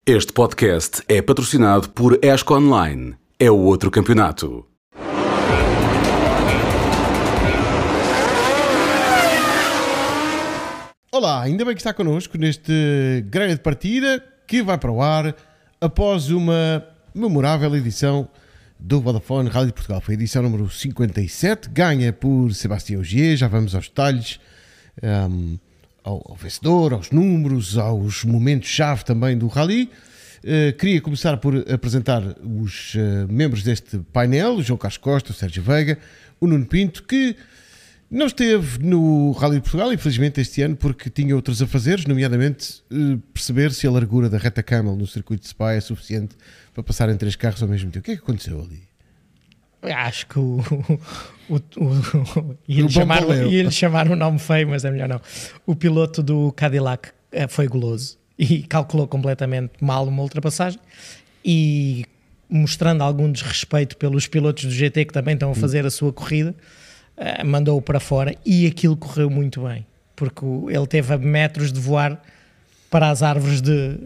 Este podcast é patrocinado por ESCO Online. É o outro campeonato. Olá, ainda bem que está connosco neste grelha de partida que vai para o ar após uma memorável edição do Vodafone Rally de Portugal. Foi a edição número 57, ganha por Sebastião Ogier. Já vamos aos detalhes, ao vencedor, aos números, aos momentos-chave também do Rally. Queria começar por apresentar os membros deste painel: o João Carlos Costa, o Sérgio Veiga, o Nuno Pinto, que não esteve no Rally de Portugal, infelizmente, este ano, porque tinha outros afazeres, nomeadamente perceber se a largura da reta Camel no circuito de Spa é suficiente para passarem 3 carros ao mesmo tempo. O que é que aconteceu ali? Acho que ia-lhe chamar um nome feio, mas é melhor não. O piloto do Cadillac foi goloso e calculou completamente mal uma ultrapassagem e, mostrando algum desrespeito pelos pilotos do GT que também estão a fazer a sua corrida, mandou-o para fora, e aquilo correu muito bem, porque ele teve a metros de voar para as árvores,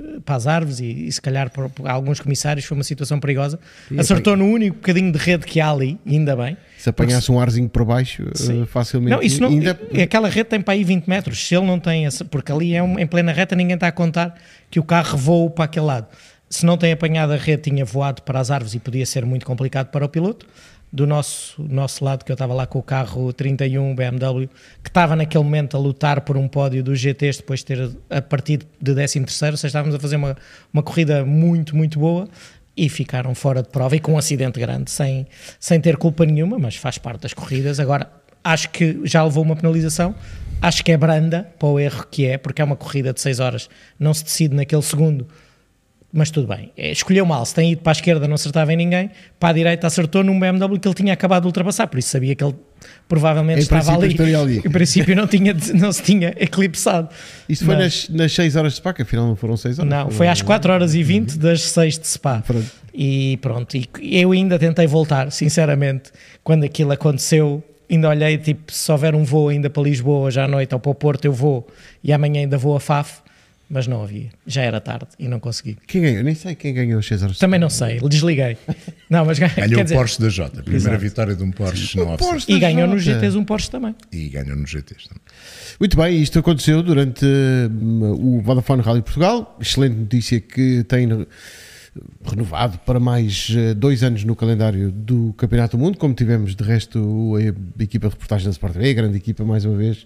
e se calhar para alguns comissários foi uma situação perigosa. Acertou no único bocadinho de rede que há ali, ainda bem. Se apanhasse um arzinho por baixo, facilmente... Não, isso não, aquela rede tem para aí 20 metros, se ele não tem... Porque ali em plena reta ninguém está a contar que o carro voou para aquele lado. Se não tem apanhado a rede, tinha voado para as árvores e podia ser muito complicado para o piloto. Do nosso lado, que eu estava lá com o carro 31 BMW, que estava naquele momento a lutar por um pódio dos GTs depois de ter a partir de 13º, ou seja, estávamos a fazer uma corrida muito, muito boa, e ficaram fora de prova e com um acidente grande, sem ter culpa nenhuma, mas faz parte das corridas. Agora, acho que já levou uma penalização, acho que é branda para o erro que é, porque é uma corrida de 6 horas, não se decide naquele segundo. Mas tudo bem, escolheu mal. Se tem ido para a esquerda não acertava em ninguém, para a direita acertou num BMW que ele tinha acabado de ultrapassar, por isso sabia que ele provavelmente estava ali. Em princípio não se tinha eclipsado. Isso foi nas 6 horas de Spa, que afinal não foram 6 horas. Não, foi às 4 horas e 20 das 6 de Spa. Pronto. E pronto, e eu ainda tentei voltar, sinceramente, quando aquilo aconteceu. Ainda olhei, tipo, se houver um voo ainda para Lisboa hoje à noite ou para o Porto, eu vou, e amanhã ainda vou a Faf. Mas não havia, já era tarde e não consegui. Quem ganhou? Nem sei quem ganhou os 6 horas. Também não sei, desliguei. Não, mas ganhou o Porsche da Jota, primeira vitória de um Porsche não oficial. E ganhou nos GTs um Porsche também. E ganhou nos GTs também. Muito bem, isto aconteceu durante o Vodafone Rally de Portugal. Excelente notícia que tem renovado para mais 2 anos no calendário do Campeonato do Mundo, como tivemos de resto a equipa de reportagem da Sport TV, a grande equipa mais uma vez.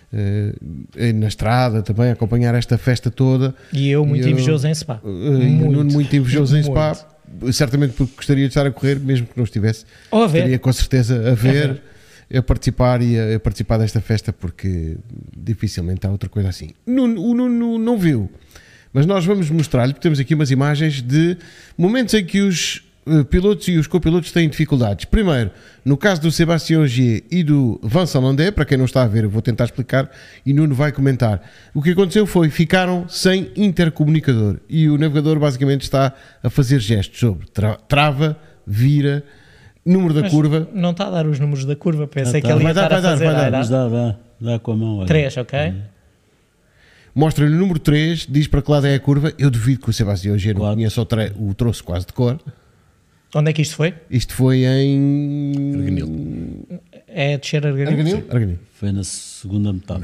Na estrada também a acompanhar esta festa toda, e eu muito invejoso em Spa, muito invejoso em Spa, certamente porque gostaria de estar a correr, mesmo que não estivesse, estaria com certeza a ver, a participar e a participar desta festa, porque dificilmente há outra coisa assim. O Nuno não viu, mas nós vamos mostrar-lhe, porque temos aqui umas imagens de momentos em que os pilotos e os copilotos têm dificuldades. Primeiro, no caso do Sebastião Ogier e do Vincent Landé, para quem não está a ver, eu vou tentar explicar e Nuno vai comentar. O que aconteceu foi, ficaram sem intercomunicador e o navegador basicamente está a fazer gestos sobre trava, vira, número da curva. Não está a dar os números da curva, pensei que ele ia estar a fazer. Mas dá com a mão. Olha. 3, ok? Mostra-lhe o número 3, diz para que lado é a curva. Eu duvido que o Sebastião Ogier não conheça o troço quase de cor. Onde é que isto foi? Isto foi em... Arganil. É descer Arganil? Arganil. Foi na segunda metade.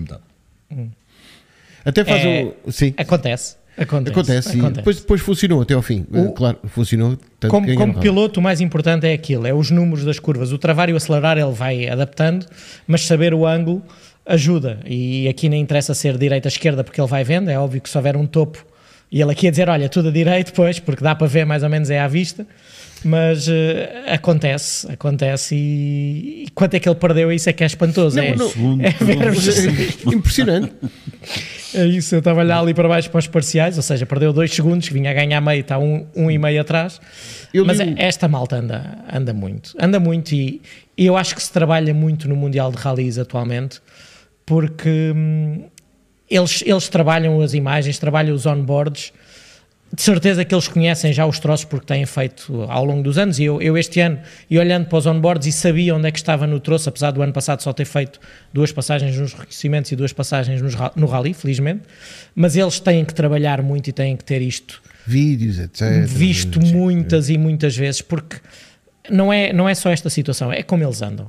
Até faz Sim. Acontece. Depois funcionou até ao fim. Claro, funcionou. Tanto como piloto, o mais importante é aquilo, é os números das curvas. O travar e o acelerar ele vai adaptando, mas saber o ângulo ajuda. E aqui nem interessa ser direita-esquerda, porque ele vai vendo. É óbvio que se houver um topo, e ele aqui a dizer, olha, tudo a direito, pois, porque dá para ver mais ou menos, é à vista. Mas acontece e quanto é que ele perdeu, isso é que é espantoso. Impressionante. É isso, eu estava ali para baixo para os parciais, ou seja, perdeu 2 segundos, que vinha a ganhar meio, está 1,5 atrás. Mas esta malta anda muito e eu acho que se trabalha muito no Mundial de Rallys atualmente, porque eles trabalham as imagens, trabalham os onboards. De certeza que eles conhecem já os troços porque têm feito ao longo dos anos, e eu este ano, e olhando para os onboards, e sabia onde é que estava no troço, apesar do ano passado só ter feito 2 passagens nos reconhecimentos e 2 passagens no rally, felizmente, mas eles têm que trabalhar muito e têm que ter isto vídeos, etc. Visto muitas e muitas vezes, porque não é só esta situação, é como eles andam.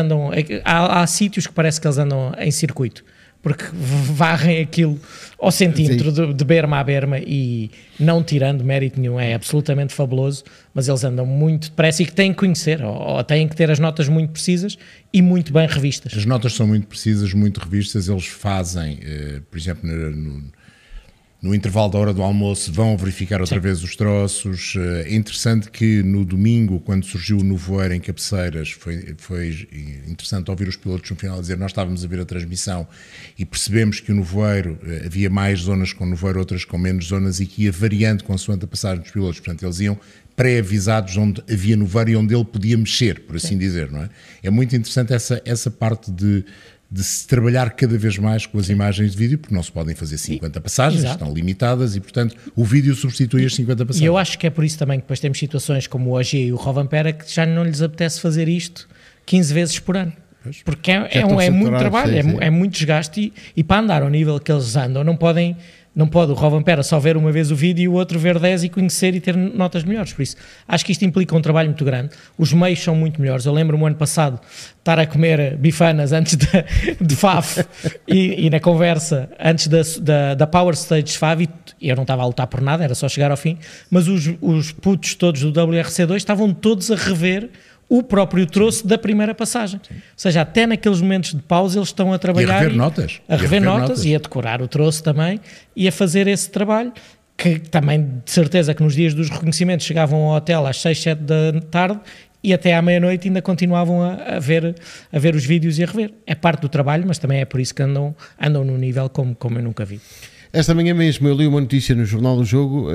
Há sítios que parece que eles andam em circuito, porque varrem aquilo ao centímetro de berma a berma e não tirando mérito nenhum, é absolutamente fabuloso, mas eles andam muito depressa e que têm que conhecer, ou têm que ter as notas muito precisas e muito bem revistas. As notas são muito precisas, muito revistas, eles fazem, por exemplo, no intervalo da hora do almoço vão verificar outra vez os troços. É interessante que no domingo, quando surgiu o nevoeiro em Cabeceiras, foi interessante ouvir os pilotos no final dizer, nós estávamos a ver a transmissão e percebemos que o nevoeiro, havia mais zonas com nevoeiro, outras com menos zonas e que ia variando consoante a passagem dos pilotos, portanto eles iam pré-avisados onde havia nevoeiro e onde ele podia mexer, por assim dizer, não é? É muito interessante essa parte de se trabalhar cada vez mais com as imagens de vídeo, porque não se podem fazer 50 passagens, estão limitadas e, portanto, o vídeo substitui as 50 passagens. E eu acho que é por isso também que depois temos situações como o OG e o Rovanpera que já não lhes apetece fazer isto 15 vezes por ano. Porque é muito trabalho, é muito desgaste e para andar ao nível que eles andam não pode o Rovanpera só ver uma vez o vídeo e o outro ver 10 e conhecer e ter notas melhores. Por isso, acho que isto implica um trabalho muito grande. Os meios são muito melhores. Eu lembro-me ano passado estar a comer bifanas antes de FAF e na conversa antes da Power Stage de FAF e eu não estava a lutar por nada, era só chegar ao fim, mas os putos todos do WRC2 estavam todos a rever o próprio troço da primeira passagem. Ou seja, até naqueles momentos de pausa eles estão a trabalhar... E a rever notas e a decorar o troço também e a fazer esse trabalho que também, de certeza, que nos dias dos reconhecimentos chegavam ao hotel às 6, 7 da tarde e até à meia-noite ainda continuavam a ver os vídeos e a rever. É parte do trabalho, mas também é por isso que andam num nível como eu nunca vi. Esta manhã mesmo eu li uma notícia no Jornal do Jogo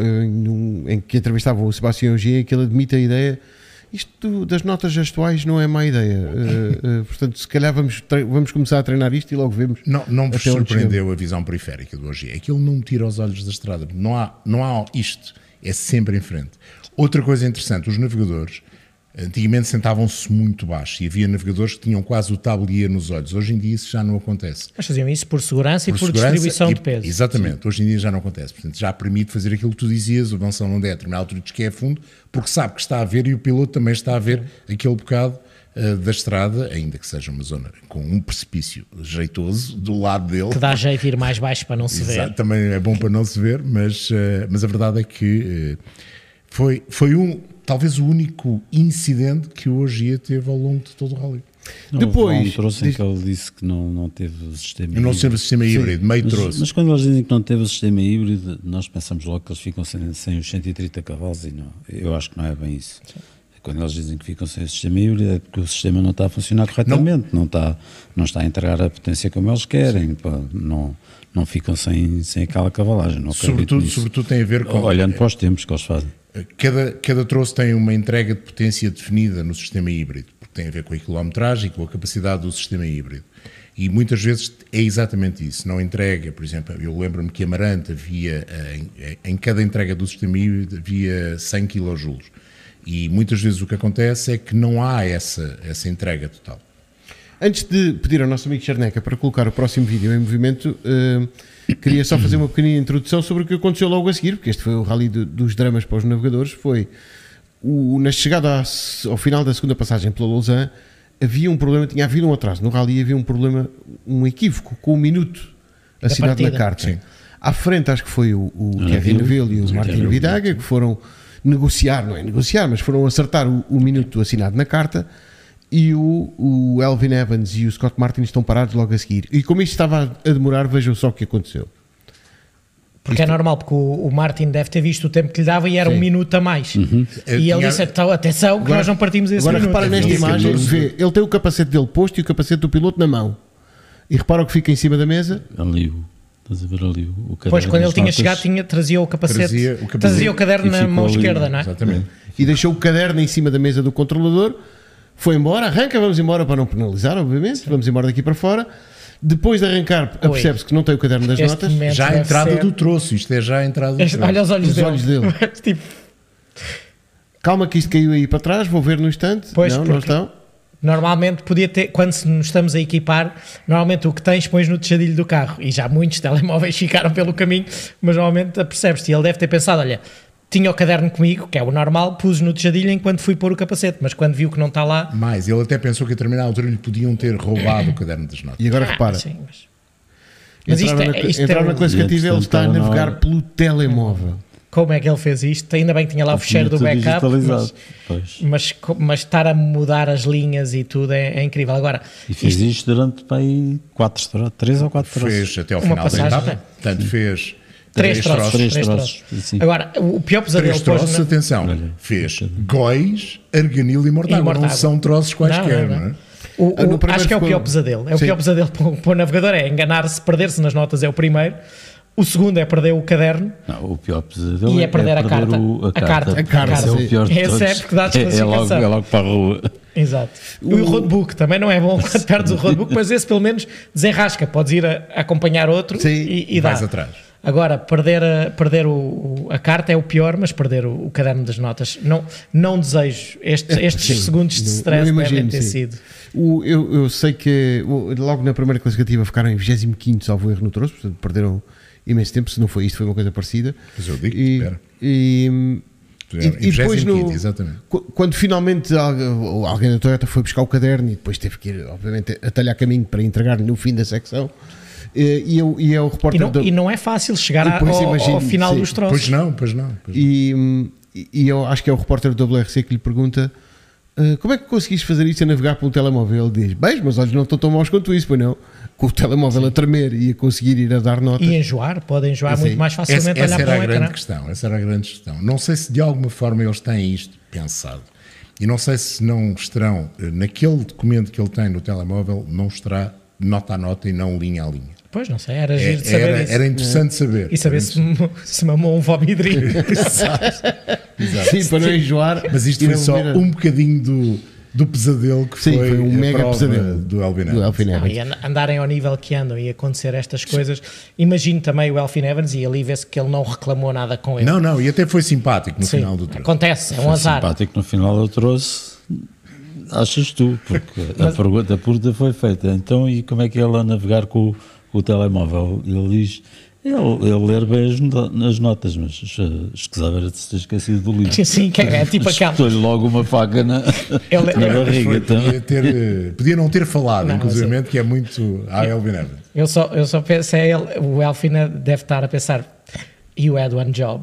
em que entrevistavam o Sebastião Ogier, que ele admite a ideia. Isto das notas gestuais não é má ideia. Portanto, se calhar vamos começar a treinar isto e logo vemos. Não vos surpreendeu a visão periférica do OG. Aquilo não tira os olhos da estrada. Não há isto. É sempre em frente. Outra coisa interessante, os navegadores antigamente sentavam-se muito baixo e havia navegadores que tinham quase o tablier nos olhos. Hoje em dia isso já não acontece. Mas faziam isso por segurança e por distribuição de peso. Exatamente. Sim. Hoje em dia já não acontece. Portanto, já permite fazer aquilo que tu dizias, o avançar onde é, a determinada altura de que é fundo, porque sabe que está a ver e o piloto também está a ver aquele bocado da estrada, ainda que seja uma zona com um precipício jeitoso do lado dele. Que dá jeito de ir mais baixo para não se ver. Também é bom para não se ver, mas a verdade é que foi talvez o único incidente que o Ogier teve ao longo de todo o rally. Depois trouxe que ele disse que não teve o sistema híbrido. Não teve o sistema híbrido, meio trouxe. Mas quando eles dizem que não teve o sistema híbrido, nós pensamos logo que eles ficam sem os 130 cavalos e não, eu acho que não é bem isso. Quando eles dizem que ficam sem o sistema híbrido é porque o sistema não está a funcionar corretamente, não está a entregar a potência como eles querem, não ficam sem aquela cavalagem. Não sobretudo tem a ver com... Olhando para os tempos que eles fazem. Cada troço tem uma entrega de potência definida no sistema híbrido, porque tem a ver com a quilometragem e com a capacidade do sistema híbrido. E muitas vezes é exatamente isso, não entrega, por exemplo, eu lembro-me que Amarante havia, em cada entrega do sistema híbrido havia 100 kJ. E muitas vezes o que acontece é que não há essa entrega total. Antes de pedir ao nosso amigo Charneca para colocar o próximo vídeo em movimento, queria só fazer uma pequenina introdução sobre o que aconteceu logo a seguir, porque este foi o rally dos dramas para os navegadores. Foi na chegada ao final da segunda passagem pela Lausanne, havia um problema, tinha havido um atraso no rally, havia um problema, um equívoco com o minuto assinado na carta. Sim. À frente acho que foi o Thierry Neuville e o Martin Vidaga que foram negociar, não é negociar, mas foram acertar o minuto assinado na carta. E o Elfyn Evans e o Scott Martin estão parados logo a seguir. E como isto estava a demorar, vejam só o que aconteceu. Porque é normal, porque o Martin deve ter visto o tempo que lhe dava e era um minuto a mais. E ele disse, atenção, que agora, nós não partimos esse agora minuto. Agora repara nesta imagem, vê, ele tem o capacete dele posto e o capacete do piloto na mão. E repara o que fica em cima da mesa. Ali, estás a ver ali o caderno. Pois, quando ele tinha chegado, trazia o capacete, trazia o caderno na mão esquerda, não é? Exatamente. E deixou o caderno em cima da mesa do controlador. Foi embora, arranca, vamos embora para não penalizar, obviamente, vamos embora daqui para fora. Depois de arrancar, apercebe-se que não tem o caderno das notas. Já a entrada do troço, isto é já a entrada do troço. Olha os olhos dele. Tipo... Calma que isto caiu aí para trás, vou ver no instante. Pois, não estão. Normalmente podia ter, quando nos estamos a equipar, normalmente o que tens pões no tejadilho do carro. E já muitos telemóveis ficaram pelo caminho, mas normalmente apercebes-te. E ele deve ter pensado, olha... tinha o caderno comigo, que é o normal, pus no tejadilho enquanto fui pôr o capacete, mas quando viu que não está lá... Mais, ele até pensou que a determinada altura lhe podiam ter roubado o caderno das notas. E agora repara, Sim, mas isto entrar na classificativa, ele está a Portanto, navegar pelo telemóvel. como é que ele fez isto? Ainda bem que tinha lá o fecheiro do Tudo backup, digitalizado. Pois. mas estar a mudar as linhas e tudo é incrível. Agora, E fez isto durante para aí 3 ou 4 troços. Fez até ao Uma final da passagem, etapa. Portanto, fez três troços. Três Três troços, sim. Agora, o pior pesadelo três depois... troços, atenção, Olha, fez Góis, Arganil e Mortágua. E Mortágua. Não são troços quaisquer, não é? No primeiro acho que é o ficou- pior pesadelo. É o Sim. pior pesadelo para o navegador, é enganar-se, perder-se nas notas é o primeiro. O segundo é perder o caderno. Não, o pior pesadelo E é perder a carta. a A carta. carta, Esse é sim. o pior de Esse todos. é porque dá é, desclassificação. é logo para a rua. Exato. E o roadbook também não é bom quando perdes o roadbook, mas esse pelo menos desenrasca. Podes ir a acompanhar outro Sim. e dá. Vais atrás. Agora, perder a carta é o pior, mas perder o caderno das notas. Não desejo. Estes Sim, segundos de não stress imagino, devem ter sim. sido. Eu sei que logo na primeira classificativa ficaram em 25º, salvo erro no troço, portanto perderam imenso tempo. Se não foi isto, foi uma coisa parecida. Mas eu digo, E, espera. e, e depois, 25º, exatamente. quando finalmente alguém da Toyota foi buscar o caderno e depois teve que ir, obviamente, atalhar caminho para entregar no fim da secção, e é o repórter E não é fácil chegar Pois, ao imagino, final sim. dos troços. Pois não, pois não. E eu acho que é o repórter do WRC que lhe pergunta: como é que conseguiste fazer isto a navegar pelo telemóvel? Ele diz: bem, mas olhos não estão tão maus quanto isso, pois não? Com o telemóvel a tremer e a conseguir ir a dar notas. E enjoar, podem enjoar Sim. muito mais facilmente Essa olhar era para a um grande ecrã. questão. Essa era a grande questão. Não sei se de alguma forma eles têm isto pensado. E não sei se não estarão, naquele documento que ele tem no telemóvel, não estará nota a nota e não linha a linha. Pois, não sei, era giro de saber isso. Era interessante saber. E saber se mamou um vomidrinho. Sim, para não enjoar. Mas isto e foi não só ver a- um bocadinho do pesadelo que Sim, foi foi um a mega prova pesadelo do Elfyn do Evans. Elfyn Não, Evans. e andarem ao nível que andam e acontecer estas coisas. Imagino também o Elfyn Evans e ali vê-se que ele não reclamou nada com ele. Não, e até foi simpático no Sim, final do treino. acontece, é um Foi azar. simpático no final eu trouxe. Achas tu? Porque a pergunta foi feita. Então, e como é que ele a navegar com o telemóvel? Ele diz. Ele ler bem as notas, mas escusava era de se ter esquecido do livro. Sim, que é tipo aquela. Estou-lhe logo uma faca na barriga. Então. Podia não ter falado, Não, inclusive, que é muito a Elfyn Evans. Eu só penso, o Elfyn deve estar a pensar. You had one job.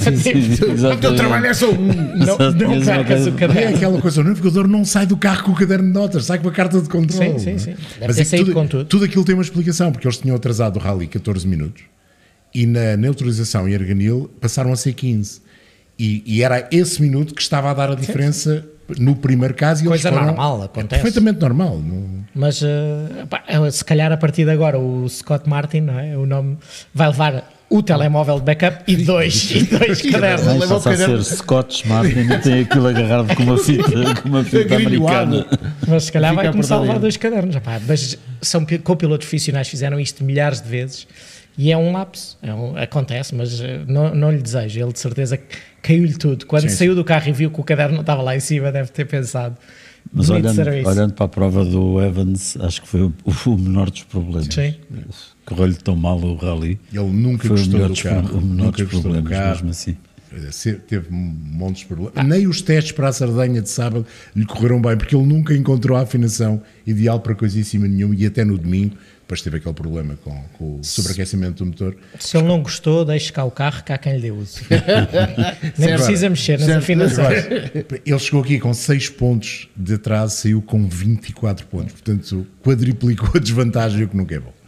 O teu trabalho é só um. Não percas o E é caderno. aquela coisa, o navegador não sai do carro com o caderno de notas, sai com a carta de controle. Sim, não é? sim. Deve Mas ter é que saído com tudo. tudo aquilo tem uma explicação, porque eles tinham atrasado o rally 14 minutos e na neutralização em Arganil passaram a ser 15. E era esse minuto que estava a dar a diferença no primeiro caso. E Coisa eles foram, normal, acontece. Perfeitamente normal. Mas se calhar a partir de agora o Scott Martin, não é? O nome vai levar o telemóvel de backup e dois cadernos. Não, leva o passa a ser caderno. Scott Martin e tem aquilo agarrado com uma fita Agrilhoado. americana. Mas se calhar Fica vai começar a levar apertado. 2 cadernos. Epá, mas são copilotos profissionais, fizeram isto milhares de vezes e é um lapso. Acontece, mas não lhe desejo. Ele de certeza caiu-lhe tudo. Quando Sim, saiu do carro e viu que o caderno não estava lá em cima, deve ter pensado. Mas bonito serviço. olhando para a prova do Evans, acho que foi o menor dos problemas. Sim. Correu-lhe tão mal o rally. Ele nunca Foi o gostou menor do dos, carro. o menor Nunca dos gostou do problemas, carro. mesmo assim. Teve montes de problemas. Nem os testes para a Sardenha de sábado lhe correram bem, porque ele nunca encontrou a afinação ideal para coisíssima nenhuma e até no domingo, depois teve aquele problema com o sobreaquecimento do motor. Se ele não gostou, deixe cá o carro, cá quem lhe dê uso. Nem precisa mexer nas certo. afinações. Ele chegou aqui com 6 pontos de atraso, saiu com 24 pontos, portanto quadriplicou a desvantagem, o que nunca é bom.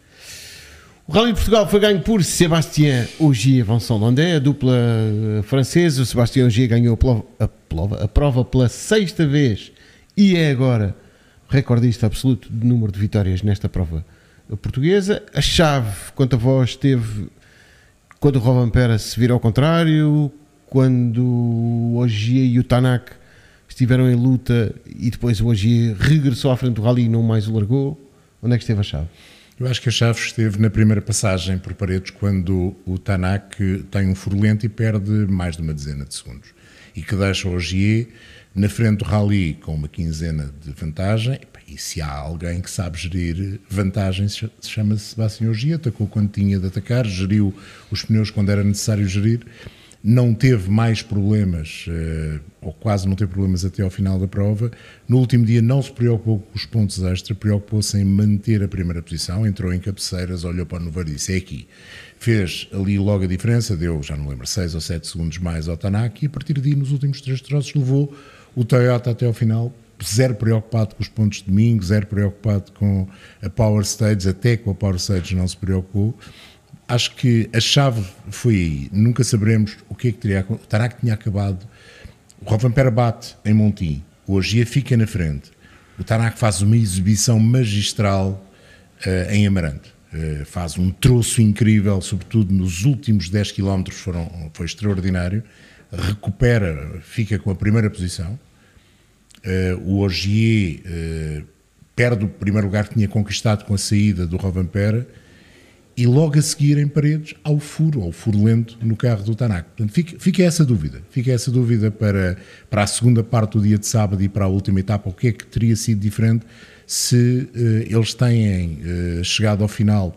O Rally de Portugal foi ganho por Sébastien Ogier Vincent Landais, a dupla francesa. O Sébastien Ogier ganhou a prova pela 6ª vez e é agora recordista absoluto de número de vitórias nesta prova portuguesa. A chave, quanto a vós, teve quando o Rovanpera se virou ao contrário, quando o Ogier e o Tanak estiveram em luta e depois o Ogier regressou à frente do Rally e não mais o largou. Onde é que esteve a chave? Eu acho que a chave esteve na primeira passagem por Paredes, quando o Tanak tem um furulento e perde mais de uma dezena de segundos. E que deixa o Ogier na frente do rally com uma quinzena de vantagem. E se há alguém que sabe gerir vantagens, chama-se Sébastien Ogier. Atacou quando tinha de atacar, geriu os pneus quando era necessário gerir. não teve mais problemas, ou quase não teve problemas até ao final da prova. No último dia não se preocupou com os pontos extra, preocupou-se em manter a primeira posição, entrou em cabeceiras, olhou para o nevoeiro e disse, é aqui. Fez ali logo a diferença, deu, já não lembro, 6 ou 7 segundos mais ao Tanak, e a partir daí, nos últimos 3 troços, levou o Toyota até ao final, zero preocupado com os pontos de domingo, zero preocupado com a Power Stage, até com a Power Stage não se preocupou. Acho que a chave foi aí. Nunca saberemos o que é que teria acontecido. O Tanak tinha acabado. O Rovanperä bate em Montim. O Ogier fica na frente. O Tanak faz uma exibição magistral em Amarante. Faz um troço incrível, sobretudo nos últimos 10 km foi extraordinário. Recupera, fica com a primeira posição. O Ogier perde o primeiro lugar que tinha conquistado com a saída do Rovanperä. E logo a seguir em Paredes ao furo lento no carro do Tanak. Portanto, fica essa dúvida para a segunda parte do dia de sábado e para a última etapa, o que é que teria sido diferente se eles têm chegado ao final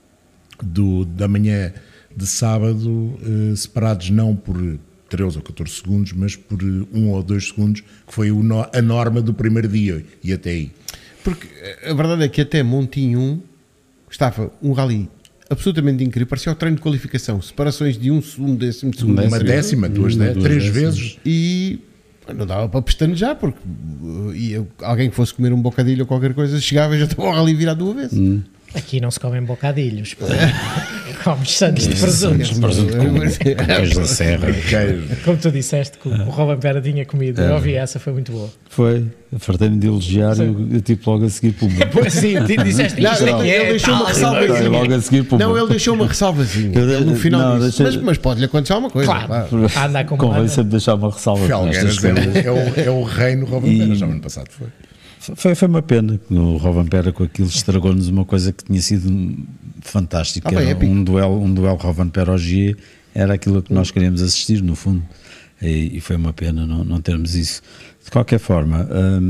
da manhã de sábado separados não por 13 ou 14 segundos, mas por 1 ou 2 segundos, que foi a norma do primeiro dia e até aí. Porque a verdade é que até Montim 1 estava um rally absolutamente incrível, parecia o treino de qualificação, separações de 1 segundo, décimo segundo, uma décima, 2 décimas, 3 vezes, e não dava para pestanejar, porque alguém que fosse comer um bocadilho ou qualquer coisa chegava e já estava o rally virado do avesso. Aqui não se comem bocadilhos, comes santos de presunto. Queijo da serra. Como tu disseste que o Rovanperä tinha comido, eu ouvi essa, foi muito boa. Foi, fartei-me de elogiar e eu tipo logo a seguir pumba. Pois sim, disseste Não, isto aqui ele deixou uma ressalvazinha. Logo a seguir pumba. Não, ele deixou uma ressalvazinha no final não, disso. Mas pode-lhe acontecer alguma coisa. Claro. Andar com Convém sempre deixar uma ressalva. Felgueiras é o rei no Rovanperä, já no ano passado foi. Foi uma pena que o Rovanperä com aquilo estragou-nos uma coisa que tinha sido fantástica. Um duelo Rovanperä-Ogier era aquilo que nós queríamos assistir, no fundo. E foi uma pena não termos isso. De qualquer forma,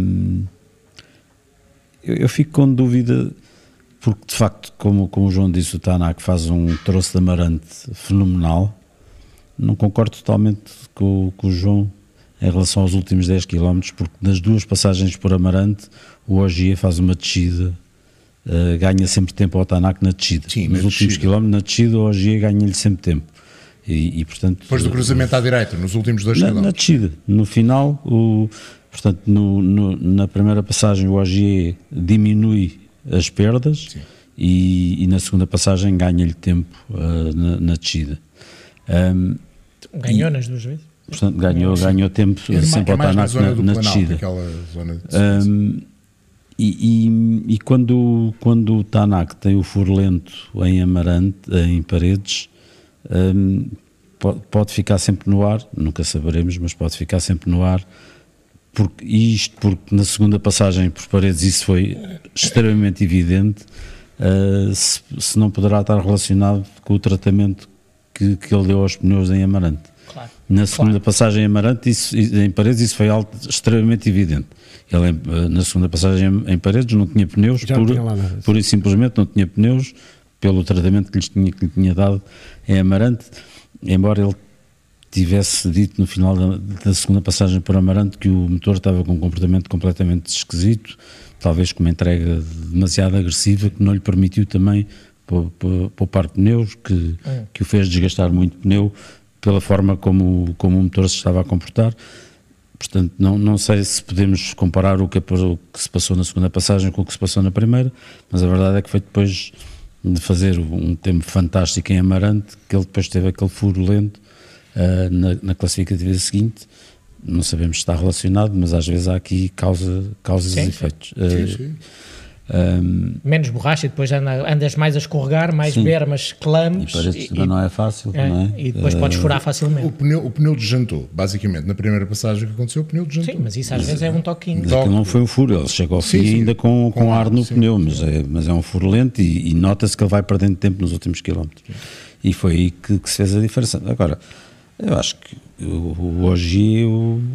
eu fico com dúvida, porque de facto, como o João disse, o Tanak faz um troço de Amarante fenomenal. Não concordo totalmente com o João em relação aos últimos 10 km, porque nas 2 passagens por Amarante o Ogier faz uma descida, ganha sempre tempo ao Tanak na descida. Sim, nos últimos quilómetros, na descida, o Ogier ganha-lhe sempre tempo. E, portanto, depois do cruzamento à direita, nos últimos 2 km. Na descida, no final, portanto, na primeira passagem o Ogier diminui as perdas e na segunda passagem ganha-lhe tempo na descida. Ganhou nas 2 vezes? Portanto, ganhou tempo sempre ao Tanak na descida. E quando o Tanak tem o furo lento em Amarante, em Paredes, pode ficar sempre no ar, nunca saberemos, mas pode ficar sempre no ar, porque na segunda passagem por Paredes isso foi extremamente evidente, se não poderá estar relacionado com o tratamento que ele deu aos pneus em Amarante. Claro. Na segunda passagem em Amarante, em Paredes, isso foi algo extremamente evidente. Ele, na segunda passagem em Paredes, não tinha pneus, pura e simplesmente não tinha pneus, pelo tratamento que lhe tinha dado em Amarante, embora ele tivesse dito no final da segunda passagem por Amarante que o motor estava com um comportamento completamente esquisito, talvez com uma entrega demasiado agressiva, que não lhe permitiu também poupar pneus, que o fez desgastar muito pneu, pela forma como o motor se estava a comportar. Portanto, não sei se podemos comparar o que se passou na segunda passagem com o que se passou na primeira, mas a verdade é que foi depois de fazer um tempo fantástico em Amarante, que ele depois teve aquele furo lento na classificativa seguinte. Não sabemos se está relacionado, mas às vezes há aqui causas e efeitos. Sim. Menos borracha e depois andas mais a escorregar, mais bermas, clames. E parece que também não é fácil, não é? E depois podes furar facilmente. O pneu desjantou, basicamente. Na primeira passagem que aconteceu, o pneu desjantou. Sim, mas isso às vezes é um toquinho. Mas aquilo não foi um furo, ele chega ao fim ainda com ar no pneu, mas é um furo lento e nota-se que ele vai perdendo tempo nos últimos quilómetros. E foi aí que se fez a diferença. Agora, eu acho que o Ogier,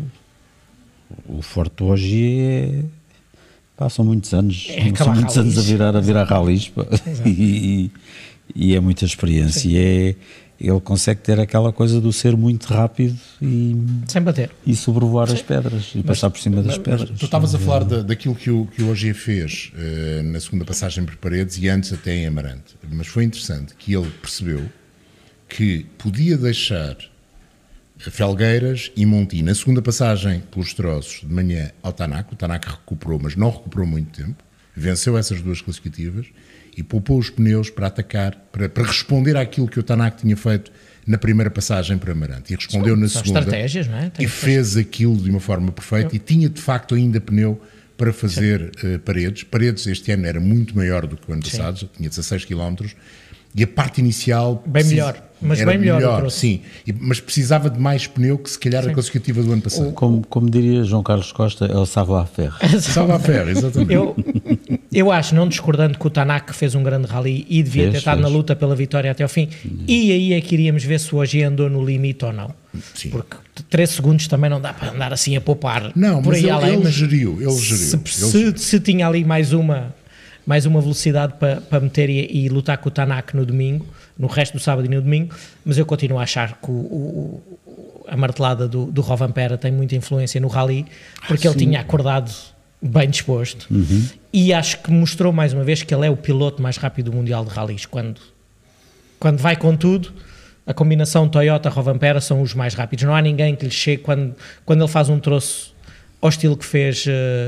o forte do Ogier são muitos anos, são muitos anos a virar ralis, e é muita experiência, ele consegue ter aquela coisa do ser muito rápido Sem bater. e sobrevoar as pedras e passar por cima das pedras. Tu estavas a falar daquilo que o Ogier fez na segunda passagem por Paredes e antes até em Amarante. Mas foi interessante que ele percebeu que podia deixar Felgueiras e Monti na segunda passagem pelos troços de manhã ao Tanac. O Tanac recuperou, mas não recuperou muito tempo. Venceu essas duas classificativas e poupou os pneus para atacar, para responder àquilo que o Tanac tinha feito na primeira passagem para Amarante. E respondeu na segunda. Estratégias, não é? E fez aquilo de uma forma perfeita e tinha de facto ainda pneu para fazer Paredes. Paredes este ano era muito maior do que o ano passado, já tinha 16 km. E a parte inicial... Bem melhor, mas era bem melhor. Sim, mas precisava de mais pneu que se calhar a classificativa do ano passado. Como diria João Carlos Costa, é o savoir-faire. Salva a ferro, exatamente. Eu acho, não discordando que o Tanac fez um grande rally e devia ter estado na luta pela vitória até ao fim, e aí é que iríamos ver se o Ogier andou no limite ou não. Sim. Porque 3 segundos também não dá para andar assim a poupar Não, por mas aí além. ele geriu. Se tinha ali mais uma velocidade para meter e lutar com o Tanac no domingo, no resto do sábado e no domingo, mas eu continuo a achar que a martelada do Rovanperä tem muita influência no rally, porque ele tinha acordado bem disposto e acho que mostrou mais uma vez que ele é o piloto mais rápido do Mundial de Rallys. Quando vai com tudo, a combinação Toyota-Rovanperä são os mais rápidos. Não há ninguém que lhe chegue quando ele faz um troço ao estilo que fez...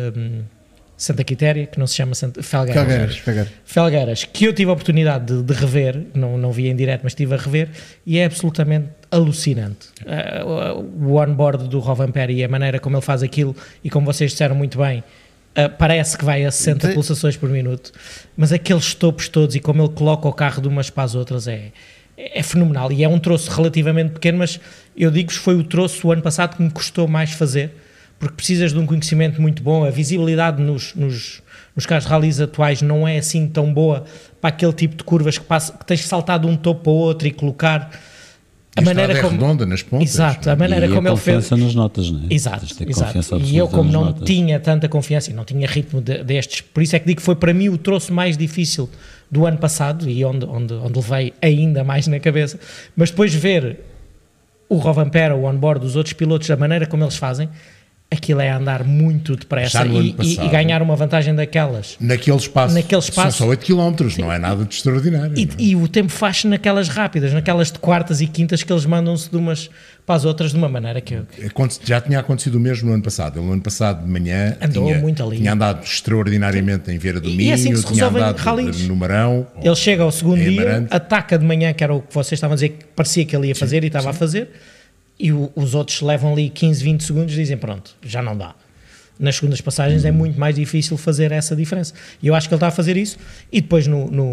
Santa Quitéria, que não se chama Felgueiras, que eu tive a oportunidade de rever, não vi em direto, mas estive a rever, e é absolutamente alucinante. O onboard do Rovanperä e a maneira como ele faz aquilo, e como vocês disseram muito bem, parece que vai a 60 pulsações por minuto, mas aqueles topos todos e como ele coloca o carro de umas para as outras é fenomenal, e é um troço relativamente pequeno, mas eu digo-vos, foi o troço o ano passado que me custou mais fazer, porque precisas de um conhecimento muito bom, a visibilidade nos carros de rallies atuais não é assim tão boa para aquele tipo de curvas que tens que saltar de um topo para o outro e colocar a maneira como... redonda nas pontas. Exato, a maneira como ele fez... confiança nas notas, não é? Exato. E eu como não tinha tanta confiança e não tinha ritmo destes, por isso é que digo que foi para mim o troço mais difícil do ano passado e onde levei ainda mais na cabeça, mas depois ver o Rovanperä, o onboard dos outros pilotos, da maneira como eles fazem, aquilo é andar muito depressa e ganhar uma vantagem daquelas. Naquele espaço são só 8 km, sim. Não é nada de extraordinário. E o tempo faz-se naquelas rápidas, naquelas de quartas e quintas que eles mandam-se de umas para as outras de uma maneira que... Já tinha acontecido o mesmo no ano passado. Ele no ano passado de manhã tinha andado extraordinariamente em Vieira do Minho, e assim que se tinha andado rallies. No Marão. Ele chega ao segundo dia, ataca de manhã, que era o que vocês estavam a dizer, que parecia que ele ia fazer e estava a fazer... E os outros levam ali 15, 20 segundos e dizem pronto, já não dá. Nas segundas passagens é muito mais difícil fazer essa diferença. E eu acho que ele está a fazer isso. E depois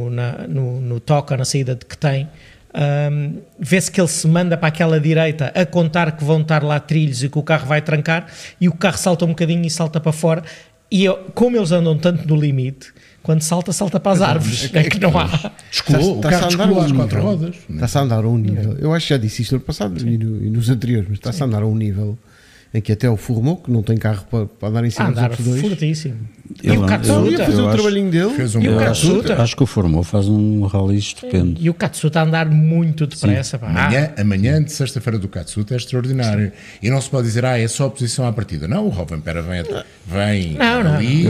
no toca, na saída que tem, vê-se que ele se manda para aquela direita a contar que vão estar lá trilhos e que o carro vai trancar e o carro salta um bocadinho e salta para fora. E como eles andam tanto no limite... Quando salta para as árvores, é que não há. O carro descolou às 4 rodas. Está-se a andar a um nível. Eu acho que já disse isto no passado e nos anteriores, mas está-se a andar a um nível em que até o Formou, que não tem carro para andar em cima dos outros dois. Fortíssimo. E o Katsuta ia fazer o trabalhinho dele. Acho que o Formou faz um rally estupendo. E o Katsuta a andar muito depressa. Amanhã de sexta-feira do Katsuta é extraordinário. Sim. E não se pode dizer, é só a posição à partida. Não, o Rovanperä vem ali.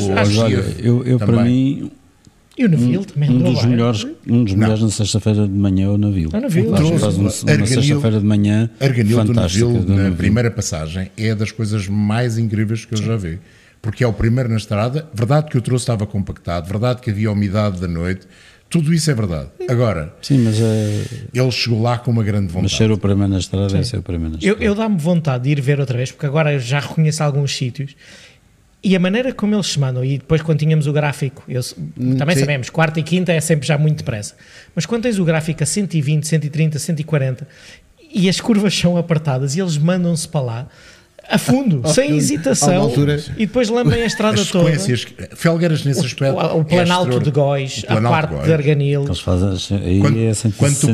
Eu para mim... E o Neville também um dos melhores na sexta-feira de manhã é o Neville. Faz uma sexta-feira de manhã fantástica. Do Neville, na primeira passagem, é das coisas mais incríveis que eu já vi. Porque é o primeiro na estrada, verdade que o troço estava compactado, verdade que havia umidade da noite, tudo isso é verdade. Agora, ele chegou lá com uma grande vontade. Mas ser o primeiro na estrada é ser o primeiro na estrada. Eu dá-me vontade de ir ver outra vez, porque agora eu já reconheço alguns sítios. E a maneira como eles se mandam, e depois quando tínhamos o gráfico, também sabemos, quarta e quinta é sempre já muito depressa, mas quando tens o gráfico a 120, 130, 140 e as curvas são apertadas e eles mandam-se para lá, a fundo, sem hesitação, e depois lambem a estrada toda. Felgueiras nesse aspecto. O Planalto de Góis, a parte de Arganil. Eles fazem aí é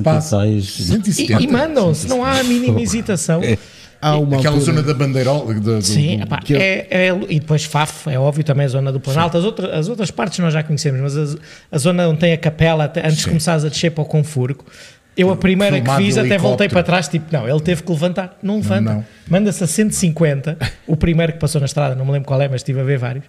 160 e mandam-se, não há a mínima hesitação. Aquela zona da bandeirola. Sim, e depois Faf, é óbvio, também a zona do Planalto. As outras partes nós já conhecemos, mas a zona onde tem a capela, antes de começares a descer para o Confurco, Eu a primeira que filmado fiz de até voltei helicóptero. para trás, tipo, não, ele teve que levantar. Não levanta. Não. Manda-se a 150, o primeiro que passou na estrada, não me lembro qual é, mas estive a ver vários.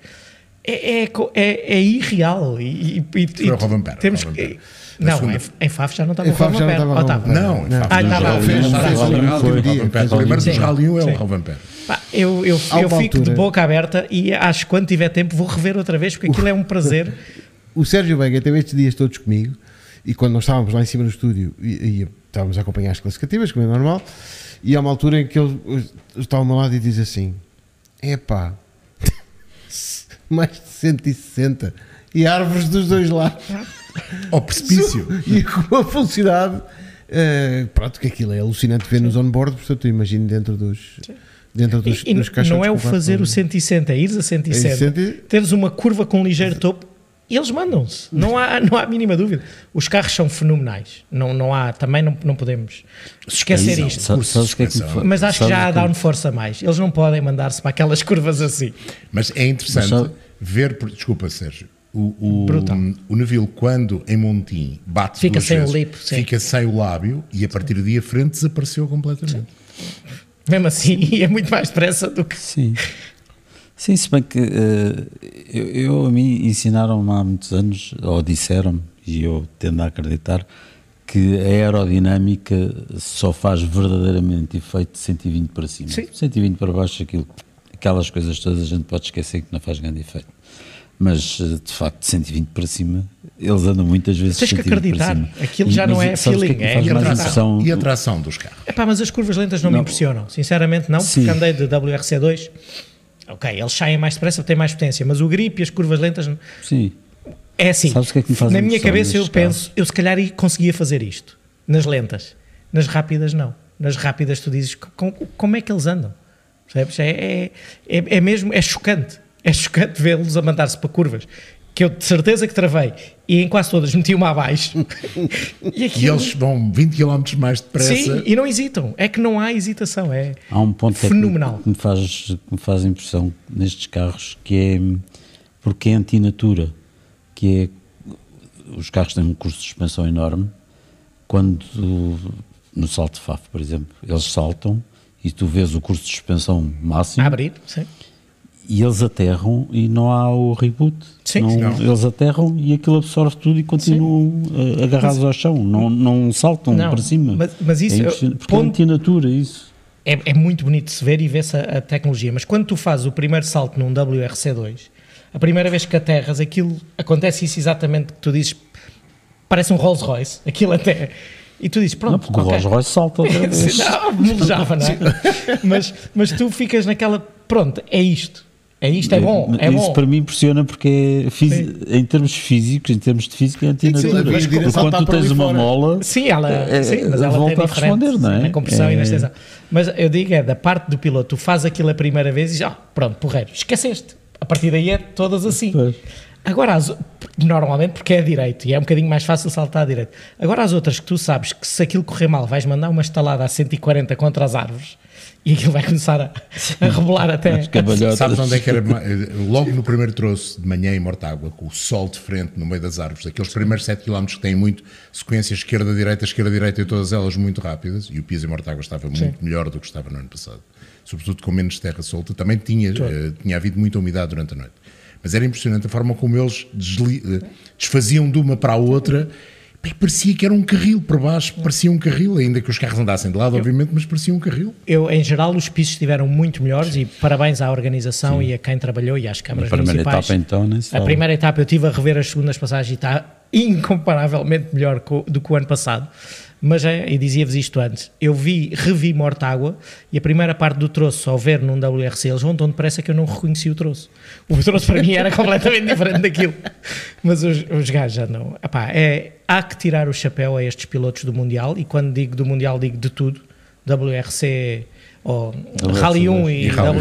É irreal. Foi o Rovanperä, Temos Rovanperä. que... Não, segunda- em Faf já não estava Em o Faf já não Rovanperä. estava Ou estava? Não, Não. Estava. Fez o Rally primeiro dos Sim. Rally 1 é o Sim. Rovanperä. Pá, eu Há uma fico de altura- boca aberta e acho que quando tiver tempo vou rever outra vez, porque aquilo é um prazer. O Sérgio Veiga teve estes dias todos comigo e quando nós estávamos lá em cima no estúdio e estávamos a acompanhar as classificativas, como é normal, e há uma altura em que ele está ao meu lado e diz assim: epá, mais de 160 e árvores dos dois lados Ao precipício. e com uma velocidade, pronto, que aquilo é alucinante ver nos on-board, portanto eu imagino dentro dos E dos caixotes não é o que fazer o 160, é ires a 160, 160. teres uma curva com um ligeiro topo e eles mandam-se, não há a mínima dúvida. Os carros são fenomenais, não há, também não podemos esquecer Suspensão. isto. Sabes o que é que me suspensão. Mas acho que sabes já há o que- downforce a mais, eles não podem mandar-se para aquelas curvas assim. Mas é interessante Mas sabe- ver, desculpa Sérgio, o Brutal. Neville quando em Montim bate Fica duas sem o vezes, lip, sim. fica sem o lábio e a partir daí a frente desapareceu completamente. Mesmo assim, é muito mais depressa do que... Sim. Sim, se bem que a mim ensinaram-me há muitos anos, ou disseram-me, e eu tendo a acreditar, que a aerodinâmica só faz verdadeiramente efeito de 120 para cima. Sim. 120 para baixo, aquelas coisas todas a gente pode esquecer que não faz grande efeito. Mas, de facto, de 120 para cima, eles andam muitas vezes Tens que 120 para acreditar. cima. Aquilo já não é sabes o que feeling, que me é faz mais acreditar. impressão? E a tração dos carros. Epá, mas as curvas lentas não me impressionam, sinceramente não, porque Sim. andei de WRC2, ok, eles saem mais depressa, têm mais potência, mas o grip e as curvas lentas Sim. é assim. Sabes o que é que me faz Na minha impressão cabeça eu nestes penso, eu se calhar conseguia fazer isto, nas lentas, nas rápidas não. Nas rápidas tu dizes, como é que eles andam? Percebes? É mesmo, é chocante vê-los a mandar-se para curvas, que eu de certeza que travei, e em quase todas meti-me abaixo. E eles vão 20 km mais depressa. Sim, e não hesitam, é que não há hesitação, Há um ponto fenomenal. técnico que me faz impressão nestes carros, que é porque é antinatura, que é os carros têm um curso de suspensão enorme, quando no salto de Faf, por exemplo, eles saltam e tu vês o curso de suspensão máximo A abrir, sim. e eles aterram e não há o reboot. Sim. Não. Eles aterram e aquilo absorve tudo e continuam agarrados ao chão, não saltam Não, para cima. mas isso, é impressionante, porque ponto- é antinatura isso. É muito bonito de se ver e ver-se a tecnologia, mas quando tu fazes o primeiro salto num WRC2, a primeira vez que aterras, aquilo acontece isso exatamente que tu dizes, parece um Rolls Royce, aquilo até. E tu dizes, pronto, Não, porque o ok. Rolls Royce salta outra vez. Não, molejava, não é? mas tu ficas naquela, pronto, é isto, é bom, é Isso bom. para mim impressiona porque em termos físicos, em termos de física, é antinatura. Sim, sim, Porque quando tu para ali tens uma fora. mola, Sim, mas ela volta tem a diferente, responder, não é? sim, na compressão e na É. extensão. Mas eu digo, da parte do piloto, tu fazes aquilo a primeira vez e dizes, pronto, porreiro, esqueceste. A partir daí é todas assim. Pois. Agora, normalmente porque é direito e é um bocadinho mais fácil saltar a direito. Agora as outras que tu sabes que se aquilo correr mal vais mandar uma estalada a 140 contra as árvores e aquilo vai começar a rebolar até... As cabalhotas. Sabes onde é que era? Logo no primeiro troço de manhã em Mortágua, com o sol de frente no meio das árvores, aqueles primeiros 7 km que têm muito sequência esquerda-direita e todas elas muito rápidas, e o piso em Mortágua estava muito melhor do que estava no ano passado, sobretudo com menos terra solta, também tinha havido muita umidade durante a noite. Mas era impressionante a forma como eles desfaziam de uma para a outra. Bem, parecia que era um carril por baixo, parecia um carril, ainda que os carros andassem de lado, obviamente, mas parecia um carril. Em geral, os pisos estiveram muito melhores e parabéns à organização e a quem trabalhou e às câmaras A primeira municipais. etapa, então, nem se A fala. primeira etapa eu estive a rever as segundas passagens e está incomparavelmente melhor do que o ano passado. Mas e dizia-vos isto antes, eu revi Mortágua e a primeira parte do troço, ao ver num WRC, eles vão tão depressa que eu não reconheci o troço. O troço para mim era completamente diferente daquilo. Mas os gajos já não. Há que tirar o chapéu a estes pilotos do Mundial, e quando digo do Mundial digo de tudo, WRC, Rally 1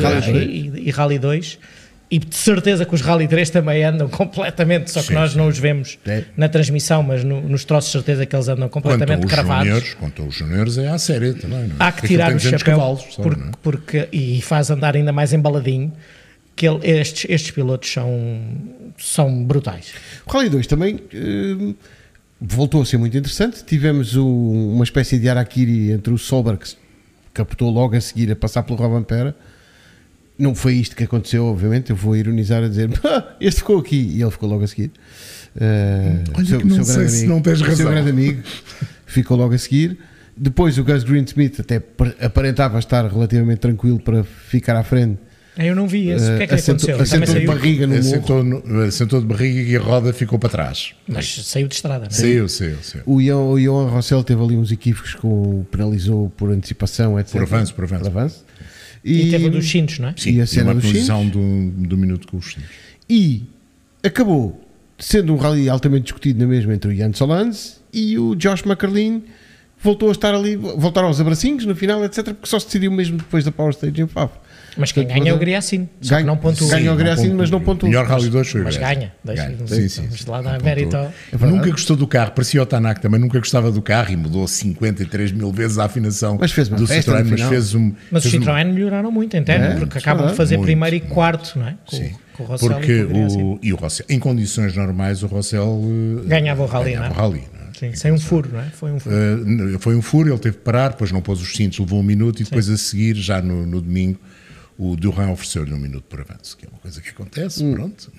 e Rally 2. E de certeza que os Rally 3 também andam completamente, só que nós não os vemos na transmissão, mas nos troços, certeza que eles andam completamente cravados. Quanto aos juniores é à série também, não é? Há que tirar o chapéu, cavalos, só, e faz andar ainda mais embaladinho, que estes pilotos são brutais. O Rally 2 também voltou a ser muito interessante. Tivemos uma espécie de harakiri entre o Solberg, que captou logo a seguir a passar pelo Rovanpera. Não foi isto que aconteceu, obviamente. Eu vou ironizar a dizer este ficou aqui e ele ficou logo a seguir. Olha que não sei se não tens razão. O seu grande amigo ficou logo a seguir. Depois o Gus Greensmith até aparentava estar relativamente tranquilo para ficar à frente. Eu não vi esse. O que é que aconteceu? Assentou de barriga no morro. Assentou de barriga e a roda ficou para trás. Mas saiu de estrada, não é? Saiu. O Johan Rossell teve ali uns equívocos com penalizou por antecipação, etc. Por avanço. E teve dos cintos, não é? Sim, e a cena uma dos posição cintos. do minuto com os cintos. E acabou sendo um rally altamente discutido na mesma entre o Jan Solans e o Josh McCarlin. Voltou a estar ali, voltaram aos abracinhos no final, etc. Porque só se decidiu mesmo depois da Power Stage em Faf. Mas quem ganha é o Griacin. Não pontua. Ganha o Griacin, mas não pontua. Melhor Rally 2 foi o Mas Griacin. ganha. Sim. Vamos lá dar mérito. Nunca gostou do carro, parecia o Tanak também, nunca gostava do carro e mudou 53 mil vezes a afinação mas fez uma do festa Citroën. no final. Mas os Citroën melhoraram muito em terra, porque acabam de fazer muito, primeiro e quarto, não é? Com o Rossell porque e com o Griacin. o Rossell, em condições normais, o Rossell Ganhava o Rally, não é? não é? Sim, sem um furo, não é? Foi um furo. Foi um furo, ele teve que parar, depois não pôs os cintos, levou um minuto e depois a seguir, já no domingo, o Durand ofereceu-lhe um minuto por avanço, que é uma coisa que acontece, pronto,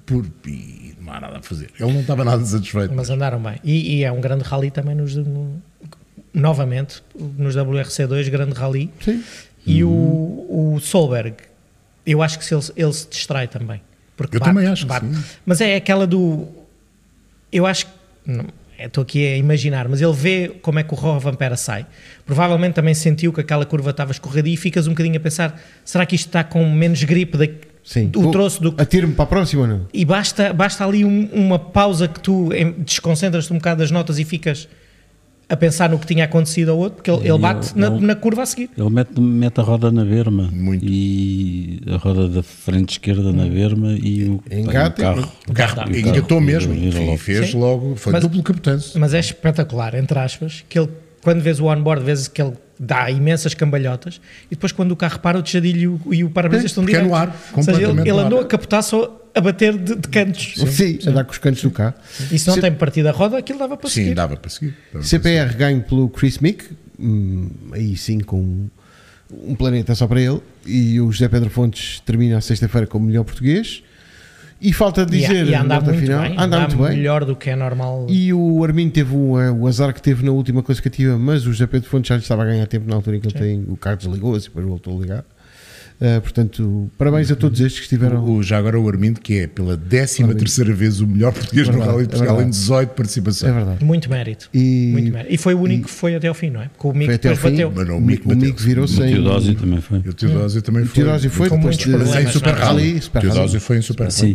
e não há nada a fazer. Ele não estava nada satisfeito. Mas andaram bem. E é um grande rally também novamente, nos WRC2, grande rally. Sim. E o Solberg, eu acho que ele se distrai também. Porque também acho que sim. Mas é aquela do... Eu acho que... Estou aqui a imaginar, mas ele vê como é que o Rovanpera sai. Provavelmente também sentiu que aquela curva estava escorregadia e ficas um bocadinho a pensar, será que isto está com menos gripe o troço do... Atiro-me para a próxima, não? E basta ali uma pausa que tu desconcentras-te um bocado das notas e ficas a pensar no que tinha acontecido ao outro, porque ele bate na curva a seguir. Ele mete a roda na berma. Muito. E a roda da frente esquerda na berma e o carro. O carro engatou mesmo e fez Sim. logo, foi duplo capotância. Mas é espetacular, entre aspas, que ele, quando vês o onboard, vês que ele dá imensas cambalhotas e depois quando o carro para, o tejadilho e o para-brisa estão porque é diretos. no ar, Ou seja, completamente ele no andou ar. a capotar só a bater de cantos. Sim, a dar com os cantos do carro. E se não tem partida a roda, aquilo dava para seguir. Sim, dava para seguir. CPR ganho pelo Chris Mick, aí sim com um planeta só para ele, e o José Pedro Fontes termina a sexta-feira como melhor português. E falta dizer, e andar muito final, bem, anda muito bem. melhor do que é normal. E o Armindo teve o azar que teve na última classificativa, mas o José Pedro Fontes já lhe estava a ganhar tempo na altura em que ele tem, o carro desligou-se e depois voltou a ligar. Portanto, parabéns a todos estes que estiveram. Já agora o Armindo, que é pela 13ª vez o melhor português no Rally de Portugal, em 18 participações. É verdade. Muito mérito. E foi o único que foi até ao fim, não é? Porque o Mick depois bateu. Mas não, O Mick virou O sem. Teodósio também foi. O Teodósio também O foi. Teodósio foi Com depois muitos de problemas, em Super não é? Rally. Super O Teodósio Rally. foi em Super Rally. Sim.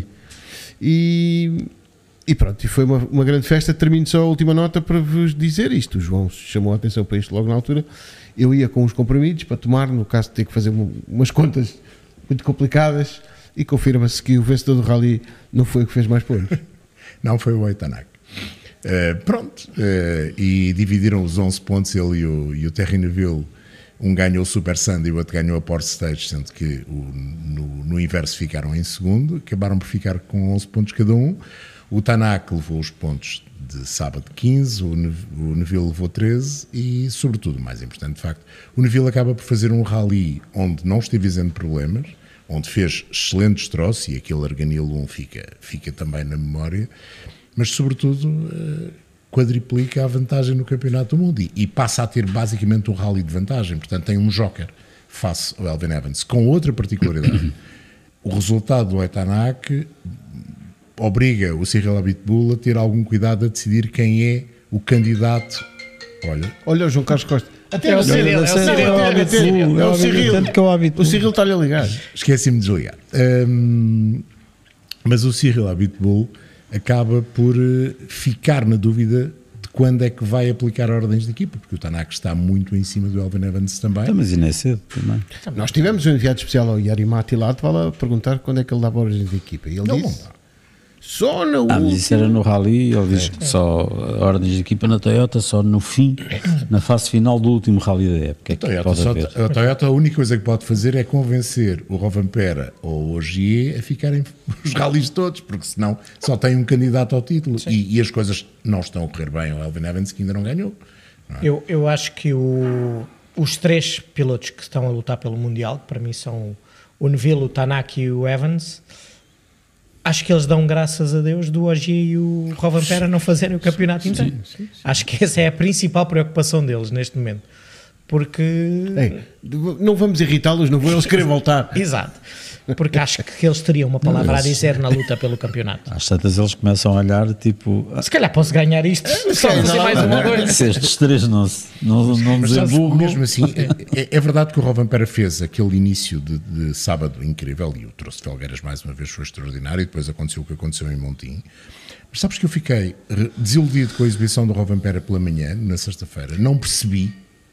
E pronto, e foi uma grande festa. Termino só a última nota para vos dizer isto. O João chamou a atenção para isto logo na altura. Eu ia com os comprimidos para tomar, no caso de ter que fazer umas contas muito complicadas, e confirma-se que o vencedor do Rally não foi o que fez mais pontos. Não, foi o Oitanak. E dividiram os 11 pontos, ele e o Terry Neville. Um ganhou o Super Sunday e o outro ganhou a Porsche Stage, sendo que no inverso ficaram em segundo, acabaram por ficar com 11 pontos cada um. O Tanak levou os pontos de sábado 15, o Neville levou 13 e, sobretudo, mais importante de facto, o Neville acaba por fazer um rally onde não esteve isento de problemas, onde fez excelente destroço, e aquele Arganil 1 fica também na memória, mas sobretudo quadriplica a vantagem no Campeonato do Mundo e passa a ter basicamente um rally de vantagem, portanto tem um joker face ao Elfyn Evans, com outra particularidade. O resultado do Oitanak obriga o Cyril Abiteboul a ter algum cuidado a decidir quem é o candidato. Olha o João Carlos Costa. Até É o Cyril, É o Cyril. Tanto que eu habito. O Cyril está-lhe a ligar. Esqueci-me de desligar. Mas o Cyril Abiteboul acaba por ficar na dúvida de quando é que vai aplicar ordens de equipa, porque o Tanak está muito em cima do Elfyn Evans também. Mas ainda é cedo também. Nós tivemos um enviado especial ao Yari Mati lá, a perguntar quando é que ele dava ordens de equipa. E ele disse: Só na Mas última. isso era no Rally, ele diz que só ordens de equipa na Toyota, só no fim, na fase final do último Rally da época. É que pode haver. A Toyota a única coisa que pode fazer é convencer o Rovanpera ou o Ogier a ficarem os rallies todos, porque senão só tem um candidato ao título e as coisas não estão a correr bem. O Elfyn Evans que ainda não ganhou. Não é? Eu acho que os 3 pilotos que estão a lutar pelo Mundial, que para mim são o Neville, o Tanaka e o Evans, acho que eles dão graças a Deus do Ogier e o Rovanpera não fazerem o campeonato inteiro. Acho que essa é a principal preocupação deles neste momento. Porque... Ei, não vamos irritá-los, não vão eles querer voltar. Exato. Porque acho que eles teriam uma palavra a dizer na luta pelo campeonato. Às tantas eles começam a olhar, tipo... Se calhar posso ganhar isto, só fazer mais um ou dois. Se estes 3 não Mas desemburram... mesmo assim, é verdade que o Rovanpera fez aquele início de sábado incrível e o trouxe de Felgueiras mais uma vez foi extraordinário e depois aconteceu o que aconteceu em Montim. Mas sabes que eu fiquei desiludido com a exibição do Rovanpera pela manhã, na sexta-feira. Não percebi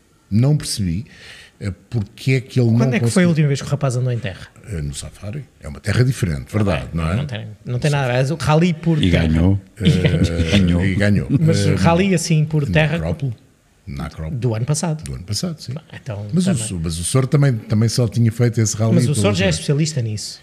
porque é que ele não Quando é que foi a conseguiu- última vez que o rapaz andou em terra? No Safari. É uma terra diferente, verdade, não é? Não tem nada a ver. Rally por E terra. ganhou. Ganhou. E ganhou. Mas rally assim por terra Na Acrópole do ano passado. do ano passado, sim. Então, Mas também. o Sor também só tinha feito esse rally. Mas o pelo Sor já é jeito. especialista nisso.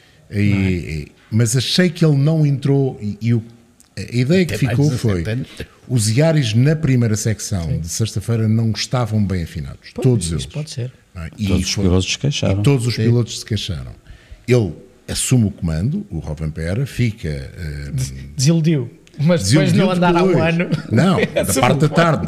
Mas achei que ele não entrou a ideia que Tem mais ficou 17 foi anos. os Iaris na primeira secção de sexta-feira não estavam bem afinados, Pois, todos isso eles. pode ser. Não é? Todos os pilotos se queixaram. E todos os pilotos se queixaram. Ele assume o comando, o Rovanpera, fica Desiludiu. Mas depois não andar há um ano. Não, da parte da tarde,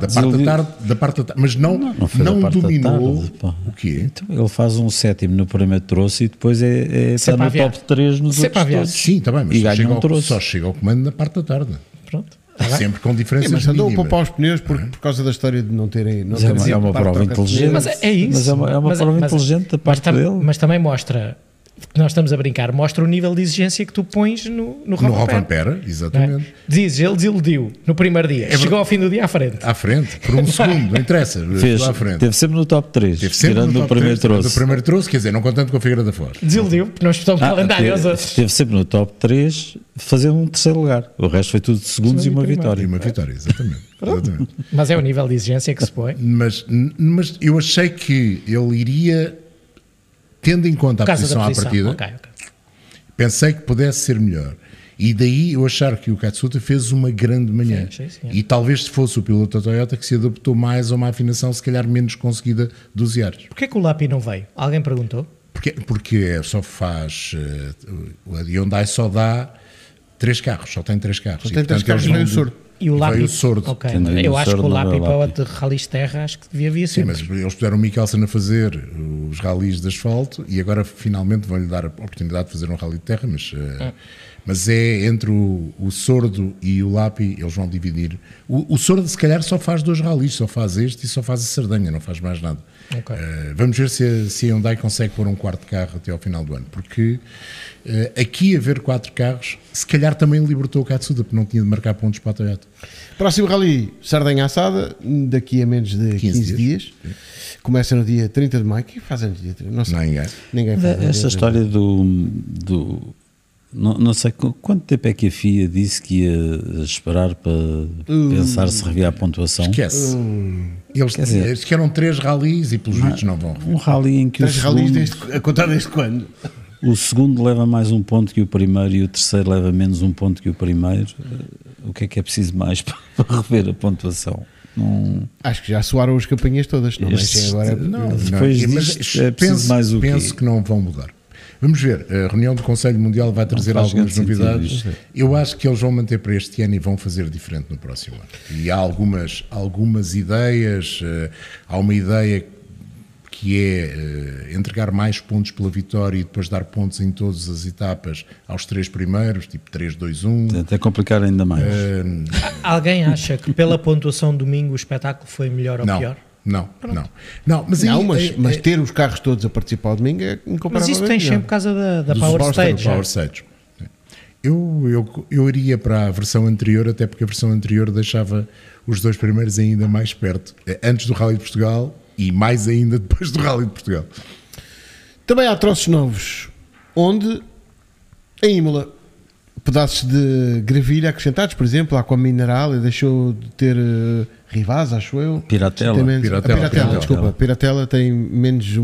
mas não foi da parte da dominou tarde, pá. o quê? Então, ele faz um 7º no primeiro troço e depois está Sempre a no aviar. top 3 nos Sempre a outros aviar. todos. Sim, está bem, mas E só ganha chega, um troço. só chega ao comando na parte da tarde. Pronto. Tá bem. Sempre com diferenças Mas andou a mínimas. poupar os pneus por causa da história de não terem. Não Mas é uma- terem é uma parte prova para inteligente. Mas é isso. Mas é uma prova inteligente da parte dele. Mas também mostra que nós estamos a brincar, mostra o nível de exigência que tu pões no No Rovanpera. Rovanpera, exatamente. Dizes, ele desiludiu no primeiro dia, chegou ao fim do dia à frente. À frente, por um segundo, não interessa. Fez, à frente. teve sempre no top 3, Teve sempre tirando no o top primeiro 3, troço. do primeiro troço, quer dizer, não contando com a Figueira da Foz. Desiludiu, porque não estão calendário aos outros. Teve sempre no top 3, fazendo um terceiro lugar. O resto foi tudo de segundos e uma E vitória. uma vitória, exatamente. Exatamente. Mas é o nível de exigência que se põe. Mas eu achei que ele iria, tendo em conta a Por causa posição da à posição. partida, Ok. pensei que pudesse ser melhor. E daí eu achar que o Katsuta fez uma grande manhã. Fez, sim. E talvez fosse o piloto da Toyota que se adaptou mais a uma afinação, se calhar menos conseguida dos Iares. Porquê que o Lapi não veio? Alguém perguntou? Porque só faz. O Hyundai só dá 3 carros, só tem 3 carros. Só E, tem 3 portanto, carros, eles veio o vão- Sordo. E o Lapi. Veio o Sordo. Ok. Tendo ido Eu o acho que o Sordo, não Lapi veio o para o Lapi. de Rallys de Terra acho que devia vir Sim, sempre. mas eles puseram o Mikkelsen a fazer os rallies de asfalto e agora finalmente vão-lhe dar a oportunidade de fazer um rally de terra, mas é entre o Sordo e o Lapi, eles vão dividir. O Sordo se calhar só faz 2 rallies, só faz este e só faz a Sardanha, não faz mais nada. Ok. Vamos ver se a Hyundai consegue pôr um 4º carro até ao final do ano, porque aqui haver 4 carros, se calhar também libertou o Katsuta, porque não tinha de marcar pontos para a Toyota. Próximo rally, Sardenha assada, daqui a menos de 15 dias. Começa no dia 30 de maio. Que fazem no dia 30? Não sei. Ninguém. Ninguém faz. no dia Esta 30. história do não sei quanto tempo é que a FIA disse que ia esperar para pensar se revia a pontuação. Esquece. Eles, Quer dizer- eles querem 3 rallies e pelos vistos não vão. Um rally em que 3 rallies a contar desde quando? o segundo leva mais um ponto que o primeiro e o terceiro leva menos um ponto que o primeiro. O que é preciso mais para rever a pontuação? Não, Acho que já soaram as campanhas todas. Não Estes- mexem agora. Depois mas disto é preciso mais o quê? penso que não vão mudar. Vamos ver, a reunião do Conselho Mundial vai trazer faz algumas grande sentido novidades. isto. Eu acho que eles vão manter para este ano e vão fazer diferente no próximo ano. E há algumas ideias, há uma ideia que é entregar mais pontos pela vitória e depois dar pontos em todas as etapas aos 3 primeiros, tipo 3, 2, 1. até complicar ainda mais. Alguém acha que pela pontuação domingo o espetáculo foi melhor ou pior? Não, mas, Não, aí, mas ter os carros todos a participar ao domingo é Mas incomparável. isso tem sempre por causa da Power Stage. Power Stage. Eu iria para a versão anterior, até porque a versão anterior deixava os 2 primeiros ainda mais perto, antes do Rally de Portugal e mais ainda depois do Rally de Portugal. Também há troços novos, onde em Imola pedaços de gravilha acrescentados, por exemplo, a Aqua Mineral deixou de ter Rivaz, acho eu. Piratela. Tem menos- Piratela, a Piratela, Piratela. desculpa. A Piratela tem menos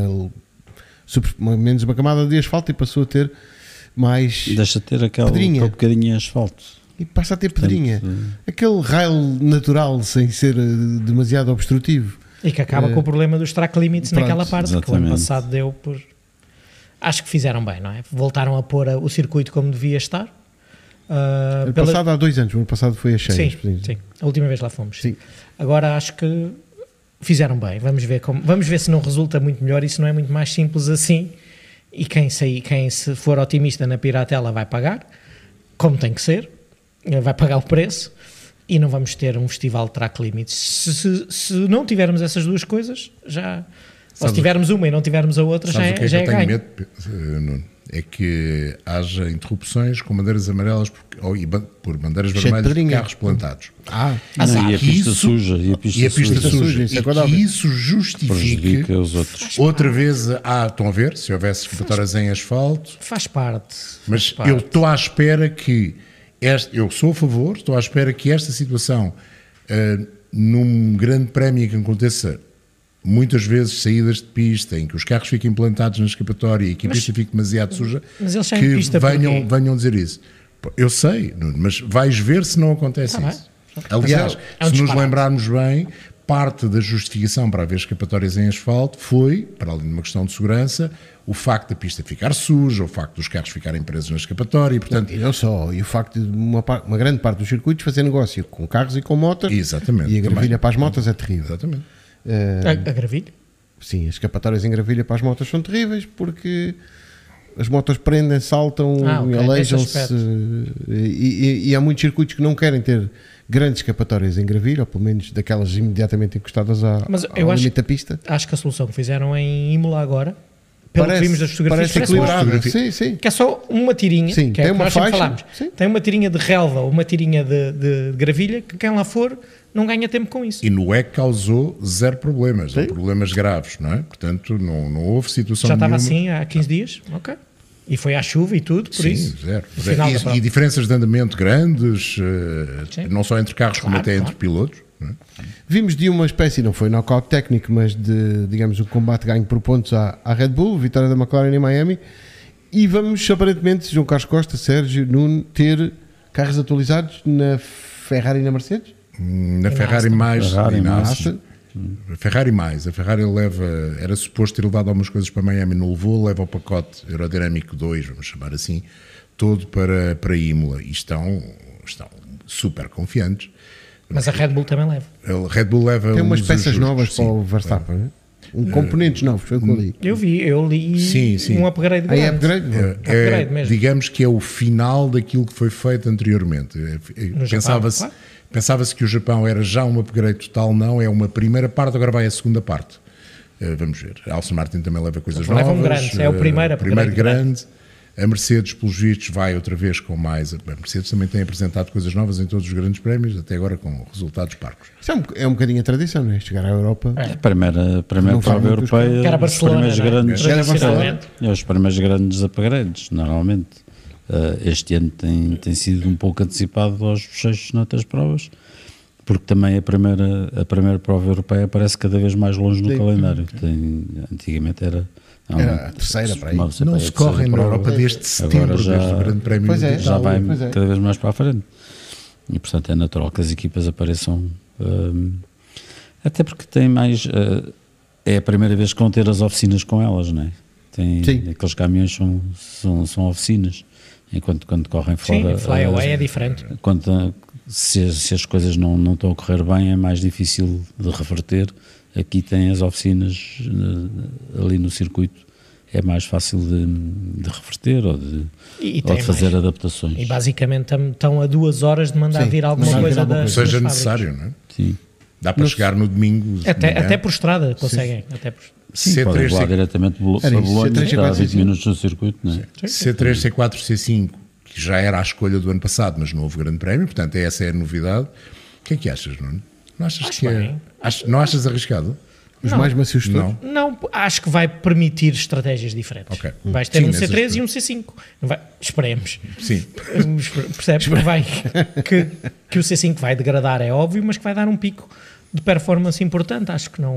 menos uma camada de asfalto e passou a ter mais. Deixa de ter aquele Pedrinha. bocadinho de asfalto. E passa a ter pedrinha. Portanto, Aquele rail natural sem ser demasiado obstrutivo. E que acaba com o problema dos track limits Pronto, naquela parte, que o ano exatamente. passado deu por... Acho que fizeram bem, não é? Voltaram a pôr o circuito como devia estar. Ano passado há 2 anos, o ano passado foi a cheias. Sim, a última vez lá fomos. Sim. Agora acho que fizeram bem. Vamos ver se não resulta muito melhor e se não é muito mais simples assim. E quem se for otimista na Piratela vai pagar, como tem que ser, vai pagar o preço. E não vamos ter um festival de track limits. Se não tivermos essas duas coisas, já... Ou se tivermos uma e não tivermos a outra, já Sabes o que é que é eu tenho ganho. medo, Nuno? É que haja interrupções com bandeiras amarelas por bandeiras Cheio de vermelhas de pedrinha. carros plantados. Não, e a Que pista isso- suja. E a pista suja. suja, isso é E quando há- que isso justifique Prejudica os outros. outra vez. Estão a ver? Se houvesse escapatórias em asfalto. Faz parte. Mas faz parte. eu estou à espera que. Eu sou a favor, estou à espera que esta situação, num grande prémio que aconteça, muitas vezes saídas de pista, em que os carros fiquem plantados na escapatória e que a pista fique demasiado suja, mas eles saem que de pista porquê? venham dizer isso. Eu sei, Nuno, mas vais ver se não acontece Tá isso. Aliás, É um se nos disparate. lembrarmos bem, parte da justificação para haver escapatórias em asfalto foi, para além de uma questão de segurança, o facto da pista ficar suja, o facto dos carros ficarem presos na escapatória, e portanto, E não só, e o facto de uma grande parte dos circuitos fazer negócio com carros e com motas. Exatamente, E a gravilha também. para as motas é terrível. exatamente. A gravilha? Sim, as escapatórias em gravilha para as motas são terríveis porque as motas prendem, saltam, Ok, nesse aleijam-se. aspecto. E há muitos circuitos que não querem ter grandes escapatórias em gravilha, ou pelo menos daquelas imediatamente encostadas Mas ao eu acho- limite da pista. Acho que a solução que fizeram em Imola agora, pelo que vimos das fotografias, parece parece boa. equilibrada. Sim, sim. Que é só uma tirinha, Sim, que é tem o que uma nós sempre faixa, falámos. sim. Tem uma tirinha de relva ou uma tirinha de gravilha, que quem lá for não ganha tempo com isso. E no EC causou zero problemas, ou problemas graves, não é? Portanto, não houve situação Já estava nenhuma. assim há 15 dias, ok. E foi à chuva e tudo, por Sim, isso. zero. no final da prova. E diferenças de andamento grandes, Sim. não só entre carros, como Claro, até claro. entre pilotos. Não é? Vimos de uma espécie, não foi knockout técnico, mas de, digamos, um combate ganho por pontos à Red Bull, vitória da McLaren em Miami. E vamos, aparentemente, João Carlos Costa, Sérgio, Nuno, ter carros atualizados na Ferrari e na Mercedes? Na E na Ferrari Aston. mais. Ferrari e na mais. Aston. A Ferrari mais. A Ferrari era suposto ter levado algumas coisas para Miami, não levou, leva o pacote aerodinâmico 2, vamos chamar assim, todo para Imola. E estão super confiantes. Mas a Red Bull também leva. A Red Bull leva Tem umas uns peças ajustes, novas sim. para o Verstappen, não é? Componentes novos, foi o que eu li. Eu li Sim, sim. um upgrade Aí grande. upgrade? Upgrade mesmo. Digamos que é o final daquilo que foi feito anteriormente. No Pensava-se Japão, pensava-se que o Japão era já um upgrade total, não, é uma primeira parte, agora vai a segunda parte. Vamos ver. A Aston Martin também leva coisas Leva novas. um grande, é o primeiro upgrade grande. A Mercedes, pelos vistos, vai outra vez com mais. A Mercedes também tem apresentado coisas novas em todos os grandes prémios, até agora com resultados parcos. Isso é um bocadinho a tradição, não é? Chegar à Europa. A primeira Não faz prova muitos europeia, Que era os Barcelona, primeiros não é? grandes, Era Barcelona. Tradicionalmente. os primeiros grandes upgrades, normalmente. Este ano tem sido um pouco antecipado aos fecheiros noutras provas, porque também a primeira prova europeia aparece cada vez mais longe no Sim. calendário. Antigamente era Era a terceira para aí. costumava ser Não para aí se a terceira correm na prova. Europa desde setembro, já- desde o Grande Prémio Pois é. de já vai Pois é. cada vez mais para a frente. E portanto é natural que as equipas apareçam, até porque tem mais, é a primeira vez que vão ter as oficinas com elas, não é? Sim. Aqueles caminhões são oficinas, enquanto quando correm Sim, fora, o flyaway é diferente. se as coisas não estão a correr bem é mais difícil de reverter. Aqui tem as oficinas ali no circuito, é mais fácil de reverter ou de tem fazer mais. adaptações. E basicamente estão a 2 horas de mandar Sim, vir alguma mandar vir coisa alguma da. coisa. seja das necessário, não é? Sim. Dá para chegar no domingo. de manhã. Até por estrada conseguem. Até por... Sim, podem voar diretamente para Era isso, Bolonha, C3, que está a 20 C4, minutos no circuito, não é? C3, C4, C5, que já era a escolha do ano passado, mas não houve grande prémio, portanto essa é a novidade. O que é que achas, Nuno? Não achas Acho que bem. não achas arriscado? Os mais macios de todos? Não, acho que vai permitir estratégias diferentes. Ok. Vais ter Sim, um nessas C3 coisas. e um C5. Não vai, esperemos. Sim. Percebes? Que o C5 vai degradar, é óbvio, mas que vai dar um pico de performance importante. Acho que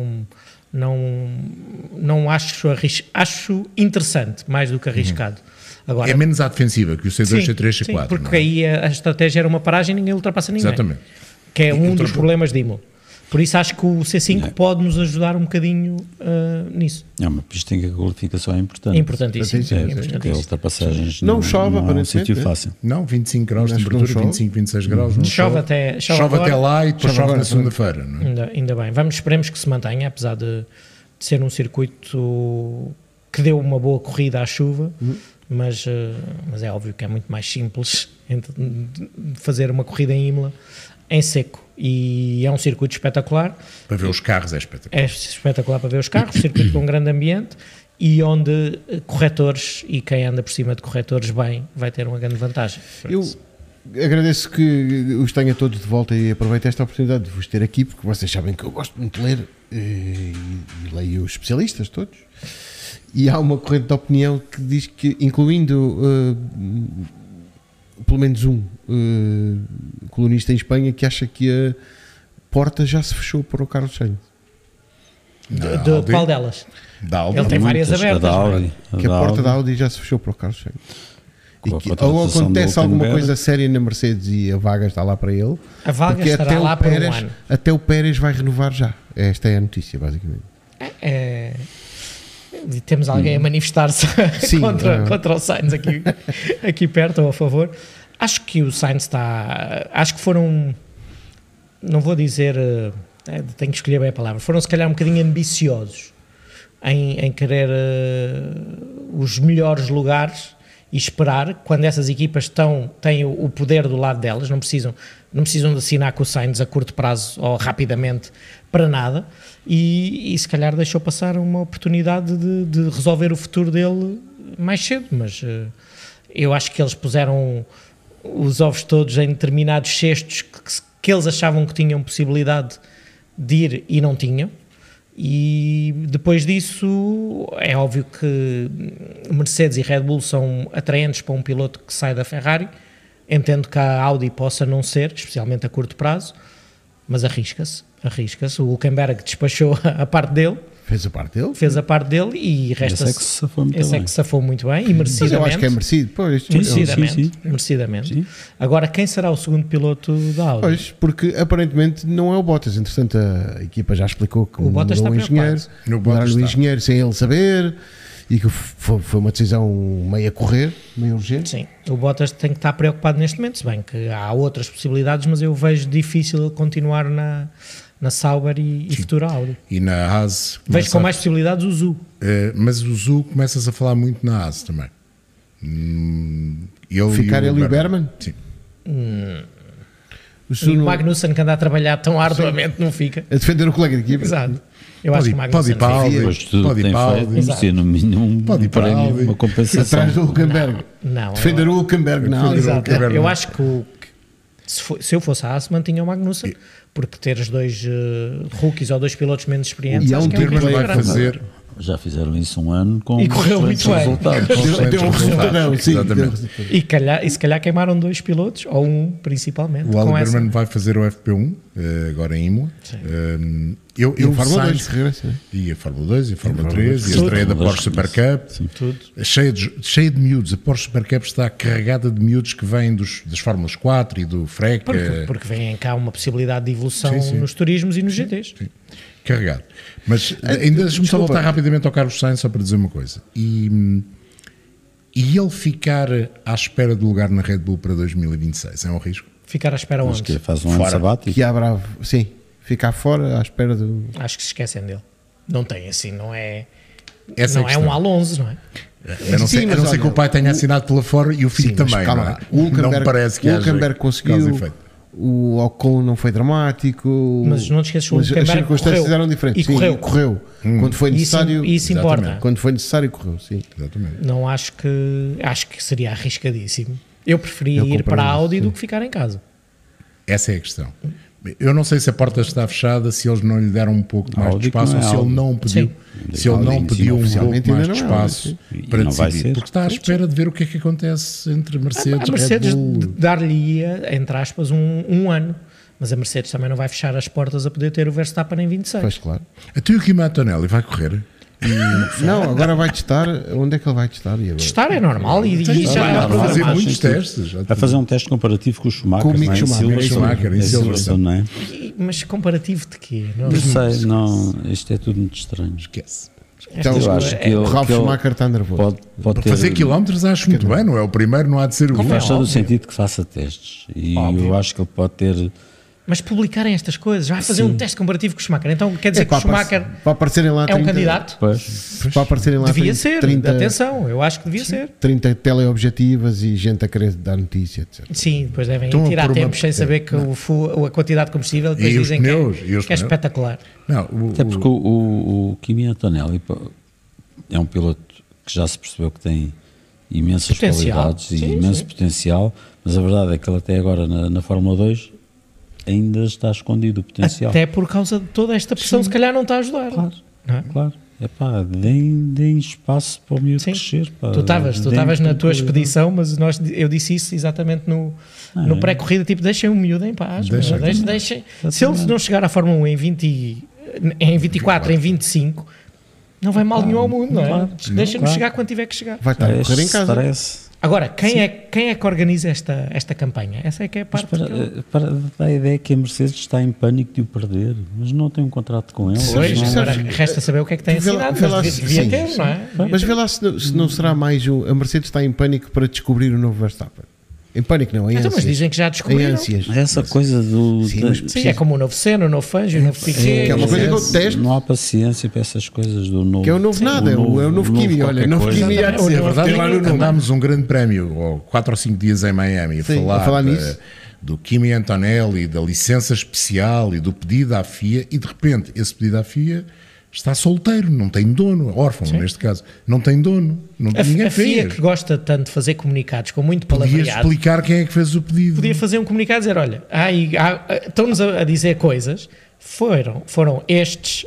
não acho interessante, mais do que arriscado. Agora, É menos à defensiva que o C2, sim, C3, sim, C4. porque não é? aí a estratégia era uma paragem e ninguém ultrapassa ninguém. Exatamente. Que é um dos problemas de Imola. Por isso acho que o C5 pode nos ajudar um bocadinho nisso. É uma pista em que a qualificação é importante. É importantíssimo. Sim, sim, sim. Porque ultrapassagens Não chove, é um aparentemente, sítio né? fácil. Não, 25 graus de Acho que não temperatura, chove. 25, 26 graus. Não Chove até até lá e depois Chove chove agora, na segunda-feira. Não é? Ainda bem. Esperemos que se mantenha, apesar de ser um circuito que deu uma boa corrida à chuva, mas é óbvio que é muito mais simples fazer uma corrida em Imola em seco. E é um circuito espetacular. Para ver os carros é espetacular. É espetacular para ver os carros, circuito com um grande ambiente e onde corretores e quem anda por cima de corretores bem vai ter uma grande vantagem. Eu agradeço que os tenha todos de volta e aproveito esta oportunidade de vos ter aqui, porque vocês sabem que eu gosto muito de ler e leio os especialistas todos. E há uma corrente de opinião que diz que, incluindo pelo menos um colunista em Espanha, que acha que a porta já se fechou para o Carlos Sainz. De qual delas? Da Audi. Ele tem várias Muitas, abertas, a da não é? Audi, Que a porta da Audi já se fechou para o Carlos Sainz. E Com a que, contratação ou do acontece alguma Hülkenberg. coisa séria na Mercedes e a vaga está lá para ele, A vaga porque estará lá por um ano. até o Pérez vai renovar já. Esta é a notícia, basicamente. Temos alguém a manifestar-se Sim, contra o Sainz aqui perto ou a favor. Acho que o Sainz está... Acho que foram... Não vou dizer... tenho que escolher bem a palavra. Foram se calhar um bocadinho ambiciosos em querer os melhores lugares e esperar quando essas equipas têm o poder do lado delas, não precisam de assinar com o Sainz a curto prazo ou rapidamente para nada, e se calhar deixou passar uma oportunidade de resolver o futuro dele mais cedo, mas eu acho que eles puseram os ovos todos em determinados cestos que eles achavam que tinham possibilidade de ir e não tinham. E depois disso é óbvio que Mercedes e Red Bull são atraentes para um piloto que sai da Ferrari. Entendo que a Audi possa não ser, especialmente a curto prazo, mas arrisca-se. O Hülkenberg despachou a parte dele, Fez a parte dele, e resta-se. Esse é que se safou muito esse bem. é que se safou muito bem e Mas merecidamente. eu acho que é merecido. Pois, Merecidamente. Sim. Agora, quem será o segundo piloto da Audi? Pois, porque aparentemente não é o Bottas. Entretanto, a equipa já explicou que O Bottas mudou está o engenheiro, No mudaram Bottas o está. engenheiro sem ele saber, e que foi uma decisão meio a correr, meio urgente. Sim, o Bottas tem que estar preocupado neste momento, se bem que há outras possibilidades, mas eu vejo difícil ele continuar na Sauber e futura Audi. E na Haas... Vejo com mais possibilidades o Zhu. mas o Zu começas a falar muito na Haas também. Ficar ele e o Berman? Sim. O E Zuno o Magnussen, que anda a trabalhar tão arduamente, não fica. a defender o colega de equipa. Exato. Eu acho que o Pode ir Magnussen para a fica. Audi. Depois de tudo Pode que ir tem para a feito, Audi. merecia no mínimo Pode ir um para a prémio, Audi. uma compensação. Atrás do Hulkenberg. Não, Defender o Hulkenberg na Audi. Exato. Hülkenberg Eu não. acho que se eu fosse a Haas, mantinha o Magnussen, porque ter os dois rookies ou dois pilotos menos experientes, E há acho um que é um Berman risco vai grande. fazer... Já fizeram isso um ano com E correu excelentes muito bem. resultados. Com excelentes Deu um resultados. resultado, sim. Exatamente. E se calhar queimaram dois pilotos, ou um principalmente. O com essa. Alberman vai fazer o FP1 agora em Imola. E a Fórmula 2 Sainz- que regressa, né? E a Fórmula 2 e a Fórmula 3 e a Tudo. estreia da Tudo. Porsche Super Cup. Tudo. Cheia de miúdos. A Porsche Super Cup está carregada de miúdos que vêm das Fórmulas 4 e do FREC. Porque vem cá uma possibilidade de evolução Sim, sim. nos turismos e nos GTs. Carregado. Mas ainda deixa-me só voltar rapidamente ao Carlos Sainz só para dizer uma coisa. E ele ficar à espera do lugar na Red Bull para 2026 é um risco? Ficar à espera Acho que onde? faz um ano Fora. sabático. Que há bravo. Sim. Ficar fora à espera do. Acho que se esquecem dele. Não tem assim, não é. Essa não é a é um questão. Alonso, não é? A não Sim, ser, mas a não ser olha, que o pai tenha assinado pela fora e o filho Sim, mas também. calma Não, é? lá. O Hülkenberg- Não parece que o haja Hülkenberg causa e conseguiu. efeito. O Ocon não foi dramático. Mas não te esqueças, o Mas as Hülkenberg circunstâncias correu. eram diferentes. E Sim, correu. Quando foi necessário. Isso Exatamente. importa. Quando foi necessário, correu. Sim. Exatamente. Não acho que seria arriscadíssimo. Eu preferia Eu ir para a compreendo, Audi sim. do que ficar em casa. Essa é a questão. Eu não sei se a porta está fechada, se eles não lhe deram um pouco mais de Audi que espaço, não é ou se ele Audi. não pediu, se ele Audi não em pediu cima, um pouco oficialmente mais ainda de não é Audi, espaço sim. para E não vai decidir, ser. porque está à espera de ver o que é que acontece entre Mercedes, A Mercedes Red Bull. dar-lhe-ia, entre aspas, um ano. Mas a Mercedes também não vai fechar as portas a poder ter o Verstappen em 26. Pois claro. Até o Kimi Antonelli vai correr? Não, agora vai testar. Onde é que ele vai testar? E agora? Testar é normal e já Vai está fazer programado. muitos testes. Vai fazer um teste comparativo com o Schumacher, Com o Mick não é? Schumacher, Silverstone. Schumacher, em É Silverstone. Silverstone, não é? Mas comparativo de quê? Não, Não sei, não, isto é tudo muito estranho. Esquece. Então, Eu acho que o ele, Ralf que ele Schumacher está nervoso. pode ter, Fazer quilómetros acho muito bem, não é? O primeiro não há de ser o faz último. todo o sentido que faça testes. E eu acho que ele pode ter. Mas publicarem estas coisas, vai fazer um teste comparativo com o Schumacher. Então quer dizer que o Schumacher para aparecerem lá é um 30 candidato? Pois, Para aparecerem lá Devia 30, ser, 30, atenção, eu acho que devia ser. 30 teleobjetivas e gente a querer dar notícia, etc. Sim, depois devem Estão a tirar pôr uma- tempos sem saber que a quantidade de combustível, depois E os dizem pneus, que e os é pneus. espetacular. Não, até porque o Kimi Antonelli é um piloto que já se percebeu que tem imensas Potencial. qualidades e Sim, imenso sim. potencial, mas a verdade é que ele até agora na Fórmula 2 ainda está escondido o potencial. Até por causa de toda esta pressão, se calhar não está a ajudar. Claro. Não é? Claro. Epá, deem espaço para o miúdo Sim. crescer. Pá. Tu estavas Deem na tua tranquilidade. expedição, mas eu disse isso exatamente no pré-corrida, tipo, deixem o miúdo em paz, Deixa. deixem. Se ele não chegar à Fórmula 1 em 24, em 25, não vai mal nenhum ao mundo, não é? Claro. Deixem-nos Claro. chegar quando tiver que chegar. Vai estar a correr em casa. Parece. Agora, quem é que organiza esta campanha? Essa é que é a parte que eu... Dá a ideia que a Mercedes está em pânico de o perder, mas não tem um contrato com ele. Pois, não- agora resta saber o que é que tem Vê lá- assinado, vê lá mas se- devia sim. ter, não é? Mas vê lá se não será mais a Mercedes está em pânico para descobrir o novo Verstappen. Em pânico não, em Então, ânsias. mas dizem que já Em descobriram. ânsias. Essa coisa do. Sim, da- mas Sim, é como o novo Senna, o novo Fangio, o novo Piquet. que é uma coisa que eu detesto. Não há paciência para essas coisas do novo. Que é o novo nada, é o novo Kimi. Olha, qualquer novo coisa. Kimi já Exatamente. disse, É verdade, tem lá no nome. andámos um grande prémio, ou 4 ou 5 dias em Miami, Sim, a a falar falar nisso. do Kimi Antonelli, da licença especial e do pedido à FIA, e de repente esse pedido à FIA está solteiro, não tem dono, órfão neste caso, não tem dono, ninguém A FIA fez. que gosta tanto de fazer comunicados com muito Podia palavreado, explicar quem é que fez o pedido. podia fazer um comunicado e dizer, olha, estão-nos a dizer coisas, foram estes,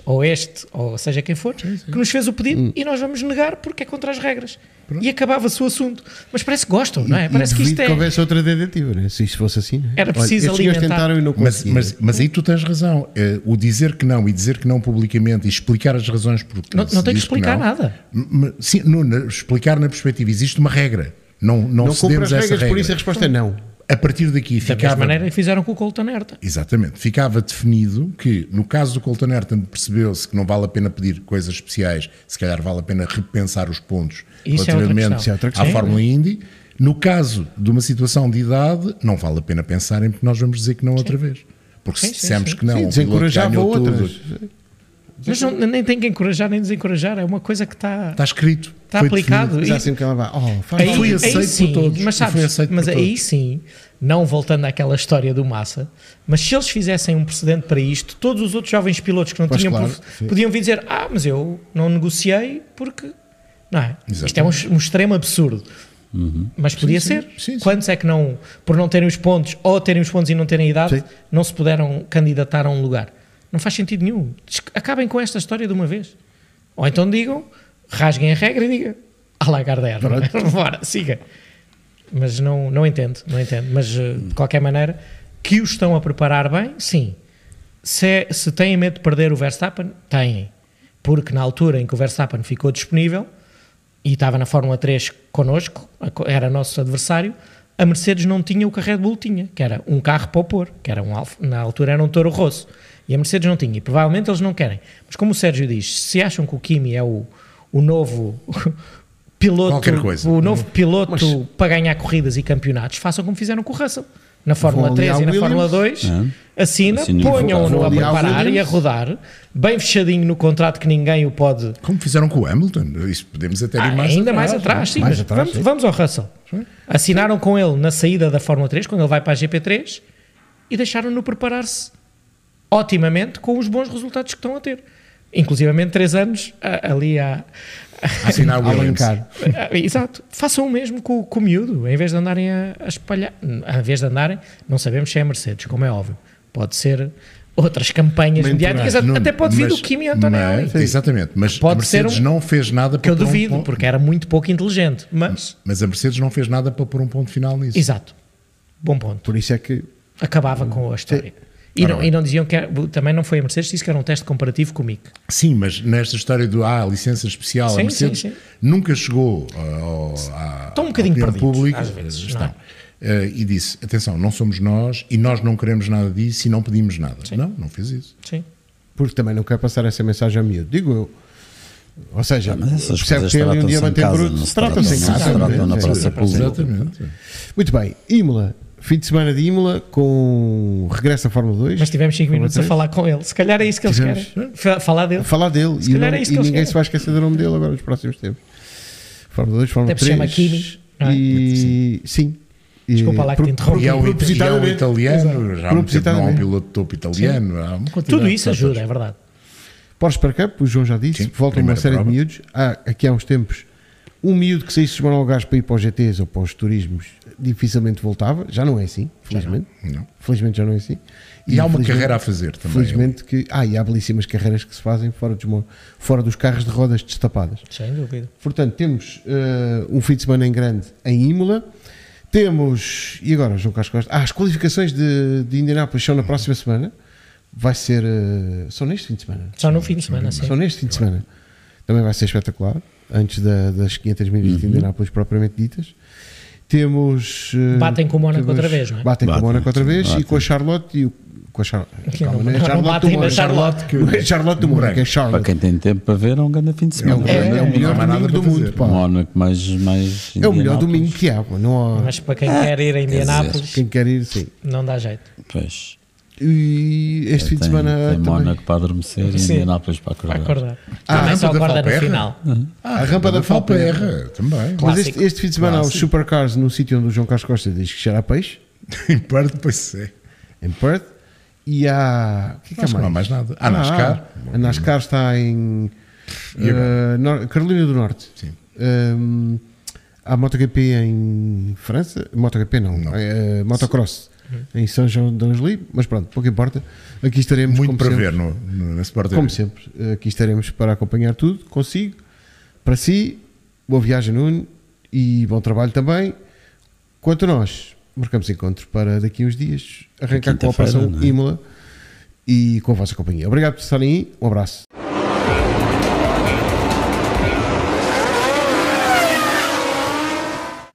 ou seja quem for, que nos fez o pedido e nós vamos negar porque é contra as regras. E acabava-se o assunto. Mas parece que gostam, não é? Parece que isto que houvesse outra tentativa, né? Se isto fosse assim. Né? Era preciso Olha, estes senhores alimentar. tentaram e não Mas, conseguiram. mas aí tu tens razão. O dizer que não e dizer que não publicamente e explicar as razões porque Não se tem que diz explicar não, nada. Sim, explicar na perspectiva. Existe uma regra. Não Não cumpre cedemos as a essa regras, regra. por isso a resposta é não. A partir daqui Da mesma ficava... maneira que fizeram com o Colton Herta. Exatamente. Ficava definido que, no caso do Colton Herta, percebeu-se que não vale a pena pedir coisas especiais, se calhar vale a pena repensar os pontos Isso é outra relativamente questão. Isso é outra à questão. Fórmula Indy. No caso de uma situação de idade, não vale a pena pensarem porque nós vamos dizer que não outra vez. Porque Sim, se sim, dissemos sim. que não, Sim, o piloto desencorajava ganhou outras. tudo. Mas nem tem que encorajar nem desencorajar, é uma coisa que está Está escrito. Está foi aplicado. definido. Já E- assim que ela vai. Oh, faz Aí, mal. Foi aceito por sim, todos, mas e foi sabes, aceito mas por aí todos. sim, não voltando àquela história do Massa, mas se eles fizessem um precedente para isto, todos os outros jovens pilotos que não Pois tinham claro, sim. podiam vir dizer, mas eu não negociei porque não é? Isto é um extremo absurdo. Mas podia ser. sim. Quantos é que não, por não terem os pontos ou terem os pontos e não terem idade, Sim. não se puderam candidatar a um lugar? Não faz sentido nenhum. Acabem com esta história de uma vez. Ou então digam, rasguem a regra e digam, la Gardner, bora, siga. Mas não entendo. Mas de qualquer maneira, que o estão a preparar bem, sim. Se têm medo de perder o Verstappen, têm. Porque na altura em que o Verstappen ficou disponível e estava na Fórmula 3 connosco, era nosso adversário, a Mercedes não tinha o que a Red Bull tinha, que era um carro para opor, que era na altura era um Toro Rosso. E a Mercedes não tinha, e provavelmente eles não querem. Mas como o Sérgio diz, se acham que o Kimi é o novo piloto, Qualquer coisa. o novo piloto para ganhar corridas e campeonatos, façam como fizeram com o Russell. Na Fórmula Vão 3 e aliar na Williams. Fórmula 2, assina, Assina. ponham-no Vão a aliar preparar e a Williams. rodar, bem fechadinho no contrato que ninguém o pode... Como fizeram com o Hamilton. Isso podemos até ir mais ainda atrás. mais atrás, sim. Mais Mas atrás, sim. vamos ao Russell. Assinaram com ele na saída da Fórmula 3, quando ele vai para a GP3, e deixaram-no preparar-se otimamente com os bons resultados que estão a ter. Inclusivamente 3 anos ali a... Assinar o Williams. Alencar. Exato. Façam o mesmo com o miúdo, em vez de andarem a espalhar. Em vez de andarem, não sabemos se é Mercedes, como é óbvio. pode ser outras campanhas mediáticas, até pode vir do Kimi Antonelli. Exatamente, mas Pode a Mercedes ser não fez nada Que para eu pôr duvido, porque era muito pouco inteligente. Mas, a Mercedes não fez nada para pôr um ponto final nisso. exato, bom ponto. Por isso é que Acabava com a história. E não diziam que também não foi a Mercedes, disse que era um teste comparativo com o Mick. Sim, mas nesta história do licença especial, Sim, a Mercedes sim. nunca chegou Estão um bocadinho opinião perdidos, pública, às vezes, estão. não é? E disse, atenção, não somos nós e nós não queremos nada disso e não pedimos nada. Sim. Não fez isso. Sim. porque também não quer passar essa mensagem a miúdo, digo eu. Ou seja, Mas essas percebe coisas que tem ali um tratam-se em diamante em casa, bruto, não se se trata-se em tratam- casa. não se tratam na Sim, praça sim. pública. Exatamente. Muito bem, Imola, fim de semana de Imola com regresso à Fórmula 2. Mas tivemos 5 minutos a Fórmula falar com ele. Se calhar é isso que eles Tivemos. querem. Falar dele. a falar dele Se e, calhar não- é isso e que eles ninguém querem. se vai esquecer do nome dele agora nos próximos tempos. Fórmula 2, Fórmula Até por 3 chama Kimi, não é? e sim. Desculpa lá que te interrompi. E é um Propositadamente. italiano, já há muito tempo não há um Propositadamente. piloto de topo italiano. Há uma quantidade Tudo de isso fatores. ajuda, é verdade. Porsche Supercup, o João já disse, Sim, volta uma primeira série prova. de miúdos. Aqui há uns tempos, um miúdo que saísse dos monólogos para ir para os GTs ou para os turismos dificilmente voltava. Já não é assim, felizmente. Não. Felizmente já não é assim. E há uma felizmente- carreira a fazer também. Felizmente que. E há belíssimas carreiras que se fazem fora dos carros de rodas destapadas. Sem dúvida. Portanto, temos um fim de semana em grande em Imola. Temos. E agora, João Carlos Costa? As qualificações de Indianápolis são na próxima semana. Vai ser. São neste fim de semana. Só no fim de semana, sim. Só neste fim de semana. Também vai ser espetacular. Antes das 500 milhas de Indianápolis propriamente ditas. Temos. Batem com o Mónaco temos- outra vez, não é? Batem com o Batem, Mónaco outra vez e batem. com a Charlotte e o. Com a Charlotte. Calma, não é não Charlotte batem do na Mónaco. Charlotte. Não é Charlotte do Mónaco, é Para Charlotte. quem tem tempo para ver, é um grande fim de É semana. o melhor não há nada domingo do para mundo. fazer. Pá. Mónaco mais É o melhor Indianápolis. domingo que há. Pá. Não há. Mas para quem quer ir a Indianápolis, Quem quer ir, sim. não dá jeito. Pois. E este fim de Tem semana tem também. Mónaco para adormecer e Sim. Indianápolis para Para acordar. acordar. Ah, Também só rampa da acorda no Valperra? final. A rampa da Falperra também. Mas Clássico. este fim de semana há os Clássico. Supercars no sítio onde o João Carlos Costa diz que cheira a peixe, Em parte, pois é. em Perth. E há. O que é que Acho que há não há mais? mais nada. NASCAR. A NASCAR está em E agora? Carolina do Norte. Sim. Há MotoGP em França. MotoGP não. Motocross em São João d'Angely. Mas pronto, pouco importa. Aqui estaremos. Muito como para sempre, ver na Sport TV. Como sempre, aqui estaremos para acompanhar tudo consigo. Para si, boa viagem, Nuno, e bom trabalho também. Quanto a nós, marcamos encontro para daqui a uns dias arrancar com a Quinta-feira, Operação não é? Imola e com a vossa companhia. Obrigado por estarem aí, um abraço.